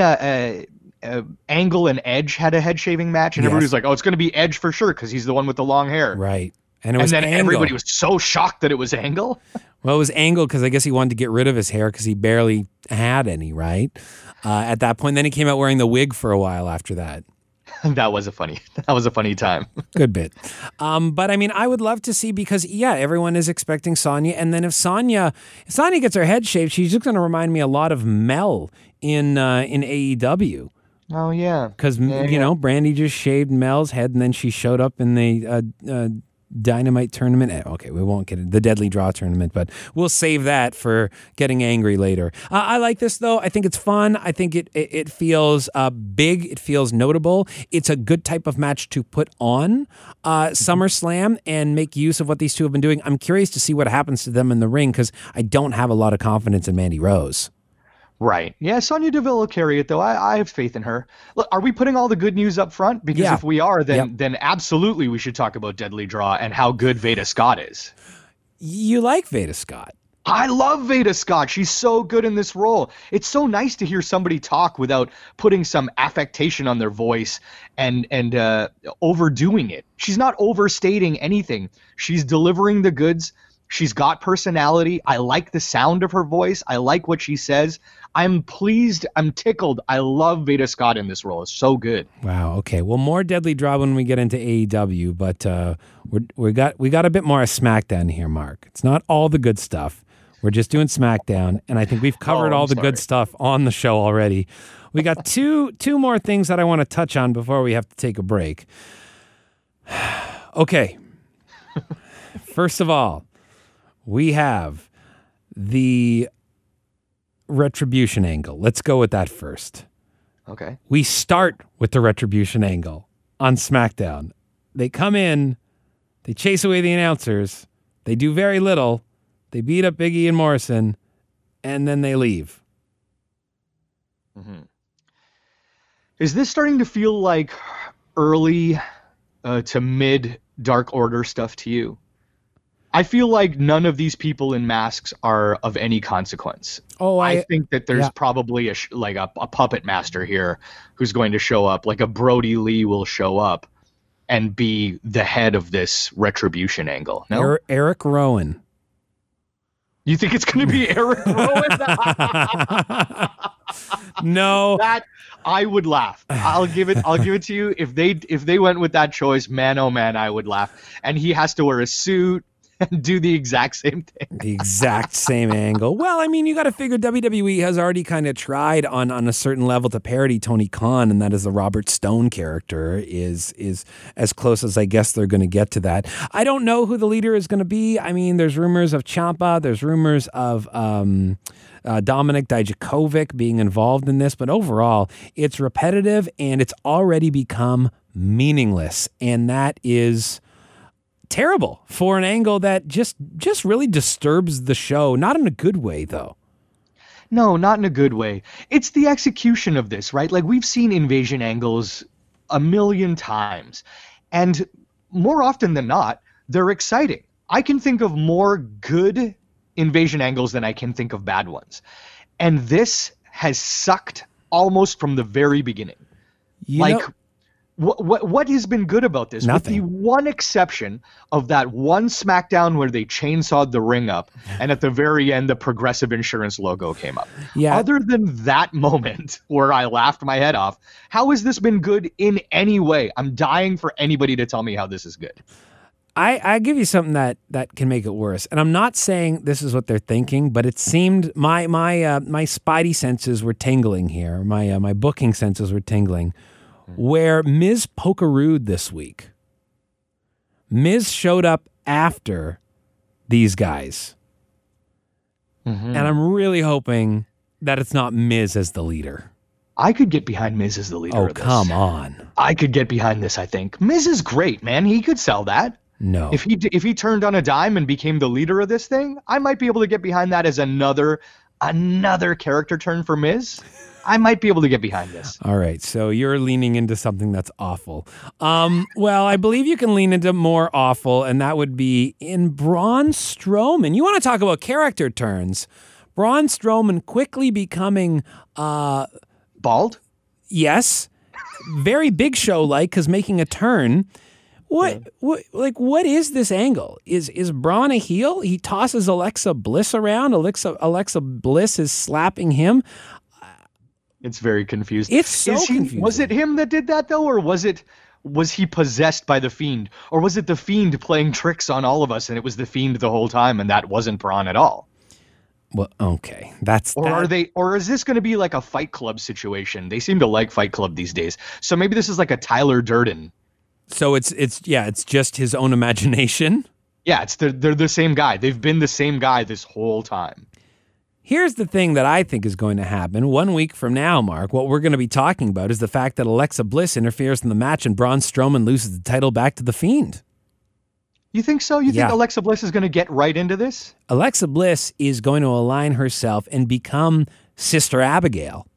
Speaker 17: Angle and Edge had a head shaving match, and everybody was like, "Oh, it's going to be Edge for sure because he's the one with the long hair."
Speaker 1: Right. And then
Speaker 17: Angle. Everybody was so shocked that it was Angle.
Speaker 1: Well, it was Angle because I guess he wanted to get rid of his hair because he barely had any, right? At that point, then he came out wearing the wig for a while after that.
Speaker 17: That was a funny time.
Speaker 1: Good bit. But I mean, I would love to see because everyone is expecting Sonya, and then if Sonya gets her head shaved, she's just going to remind me a lot of Mel in AEW.
Speaker 17: Oh yeah,
Speaker 1: because Brandy just shaved Mel's head, and then she showed up in the Dynamite tournament. Okay, we won't get into the Deadly Draw tournament, but we'll save that for getting angry later. I like this though. I think it's fun. I think it feels big. It feels notable. It's a good type of match to put on SummerSlam and make use of what these two have been doing. I'm curious to see what happens to them in the ring because I don't have a lot of confidence in Mandy Rose.
Speaker 17: Right. Yeah, Sonya Deville will carry it, though. I have faith in her. Look, are we putting all the good news up front? Because if we are, then absolutely we should talk about Deadly Draw and how good Veda Scott is.
Speaker 1: You like Veda Scott?
Speaker 17: I love Veda Scott. She's so good in this role. It's so nice to hear somebody talk without putting some affectation on their voice and overdoing it. She's not overstating anything. She's delivering the goods. She's got personality. I like the sound of her voice. I like what she says. I'm pleased. I'm tickled. I love Veda Scott in this role. It's so good.
Speaker 1: Wow. Okay. Well, more Deadly Draw when we get into AEW, but we got a bit more of SmackDown here, Mark. It's not all the good stuff. We're just doing SmackDown, and I think we've covered all the good stuff on the show already. We got two more things that I want to touch on before we have to take a break. Okay. First of all, we have the retribution angle. Let's go with that first.
Speaker 17: Okay.
Speaker 1: We start with the retribution angle on SmackDown. They come in, they chase away the announcers, they do very little, they beat up Big E and Morrison, and then they leave.
Speaker 17: Mm-hmm. Is this starting to feel like early to mid Dark Order stuff to you? I feel like none of these people in masks are of any consequence.
Speaker 1: Oh,
Speaker 17: I think that there's probably a puppet master here who's going to show up, like a Brody Lee will show up and be the head of this retribution angle. No,
Speaker 1: Eric Rowan.
Speaker 17: You think it's going to be Eric Rowan?
Speaker 1: No,
Speaker 17: that I would laugh. I'll give it to you. If they went with that choice, man, oh man, I would laugh. And he has to wear a suit and do the exact same thing.
Speaker 1: The exact same angle. Well, I mean, you got to figure WWE has already kind of tried on a certain level to parody Tony Khan, and that is the Robert Stone character is as close as I guess they're going to get to that. I don't know who the leader is going to be. I mean, there's rumors of Ciampa. There's rumors of Dominic Dijakovic being involved in this, but overall, it's repetitive and it's already become meaningless, and that is terrible for an angle that just really disturbs the show. Not in a good way, though.
Speaker 17: No, not in a good way. It's the execution of this, right? Like, we've seen invasion angles a million times, and more often than not, they're exciting. I can think of more good invasion angles than I can think of bad ones. And this has sucked almost from the very beginning. What has been good about this?
Speaker 1: Nothing.
Speaker 17: With the one exception of that one SmackDown where they chainsawed the ring up, and at the very end, the Progressive Insurance logo came up.
Speaker 1: Yeah.
Speaker 17: Other than that moment where I laughed my head off, how has this been good in any way? I'm dying for anybody to tell me how this is good.
Speaker 1: I give you something that can make it worse, and I'm not saying this is what they're thinking, but it seemed my spidey senses were tingling here. My booking senses were tingling. Where Miz Pokerooed this week. Miz showed up after these guys. Mm-hmm. And I'm really hoping that it's not Miz as the leader.
Speaker 17: I could get behind Miz as the leader of this.
Speaker 1: Oh, come on.
Speaker 17: I could get behind this, I think. Miz is great, man. He could sell that.
Speaker 1: No.
Speaker 17: If he turned on a dime and became the leader of this thing, I might be able to get behind that as another character turn for Miz. I might be able to get behind this.
Speaker 1: All right, so you're leaning into something that's awful. Well, I believe you can lean into more awful, and that would be in Braun Strowman. You want to talk about character turns. Braun Strowman quickly becoming...
Speaker 17: bald?
Speaker 1: Yes. Very Big Show-like, because making a turn. What is this angle? Is Braun a heel? He tosses Alexa Bliss around. Alexa Bliss is slapping him.
Speaker 17: It's very confusing.
Speaker 1: It's so confusing.
Speaker 17: Was it him that did that, though, or was he possessed by the Fiend? Or was it the Fiend playing tricks on all of us, and it was the Fiend the whole time, and that wasn't Braun at all?
Speaker 1: Well, okay.
Speaker 17: Or is this going to be like a Fight Club situation? They seem to like Fight Club these days. So maybe this is like a Tyler Durden.
Speaker 1: So it's just his own imagination?
Speaker 17: Yeah, they're the same guy. They've been the same guy this whole time.
Speaker 1: Here's the thing that I think is going to happen. 1 week from now, Mark, what we're going to be talking about is the fact that Alexa Bliss interferes in the match and Braun Strowman loses the title back to The Fiend.
Speaker 17: You think so? You think Alexa Bliss is going to get right into this?
Speaker 1: Alexa Bliss is going to align herself and become Sister Abigail.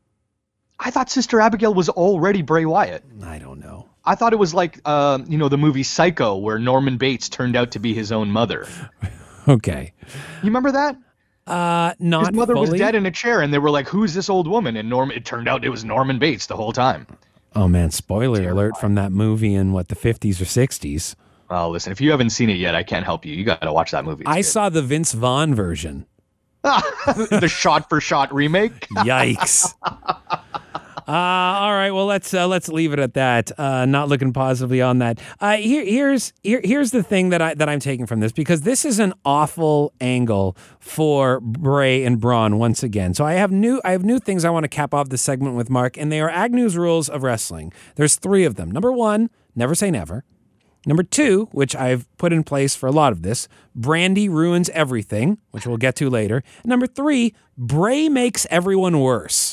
Speaker 17: I thought Sister Abigail was already Bray Wyatt.
Speaker 1: I don't know.
Speaker 17: I thought it was like, the movie Psycho, where Norman Bates turned out to be his own mother.
Speaker 1: Okay.
Speaker 17: You remember that?
Speaker 1: Not
Speaker 17: his mother
Speaker 1: fully.
Speaker 17: was dead in a chair, and they were like, "Who's this old woman?" And it turned out it was Norman Bates the whole time.
Speaker 1: Oh man, spoiler alert from that movie in the 50s or 60s.
Speaker 17: Oh, listen, if you haven't seen it yet, I can't help you. You got to watch that movie.
Speaker 1: I saw the Vince Vaughn version.
Speaker 17: The shot-for-shot remake?
Speaker 1: Yikes. All right, well let's leave it at that. Not looking positively on that. Here's the thing that I'm taking from this, because this is an awful angle for Bray and Braun once again. So I have new things I want to cap off this segment with, Mark, and they are Agnew's rules of wrestling. There's 3 of them. Number 1, never say never. Number 2, which I've put in place for a lot of this, Brandy ruins everything, which we'll get to later. And number 3, Bray makes everyone worse.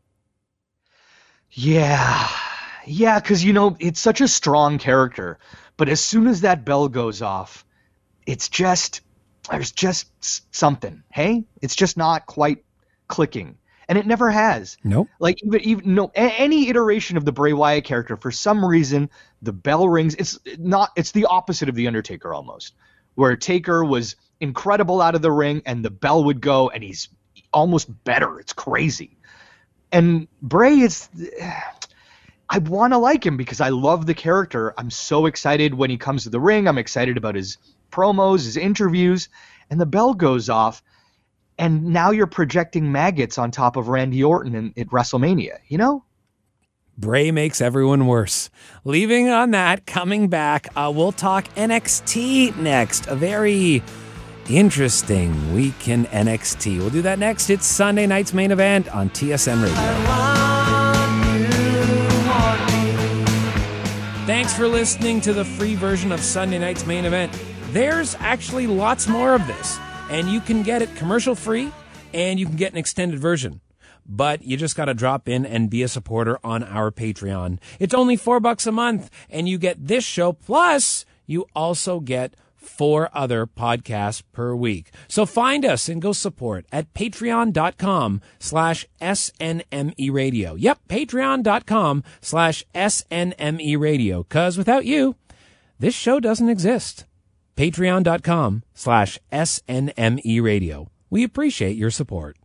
Speaker 17: Yeah, because, it's such a strong character. But as soon as that bell goes off, there's just something, hey? It's just not quite clicking. And it never has.
Speaker 1: Nope.
Speaker 17: Like, even any iteration of the Bray Wyatt character, for some reason, the bell rings. It's the opposite of The Undertaker almost, where Taker was incredible out of the ring and the bell would go and he's almost better. It's crazy. And Bray I want to like him because I love the character. I'm so excited when he comes to the ring. I'm excited about his promos, his interviews, and the bell goes off. And now you're projecting maggots on top of Randy Orton at WrestleMania,
Speaker 1: Bray makes everyone worse. Leaving on that, coming back, we'll talk NXT next. A very interesting week in NXT. We'll do that next. It's Sunday night's main event on TSN Radio. Thanks for listening to the free version of Sunday night's main event. There's actually lots more of this, and you can get it commercial free, and you can get an extended version. But you just got to drop in and be a supporter on our Patreon. It's only $4 a month, and you get this show, plus you also get 4 other podcasts per week. So find us and go support at patreon.com/SNME Radio. Yep, patreon.com/SNME Radio. Because without you, this show doesn't exist. Patreon.com/SNME Radio. We appreciate your support.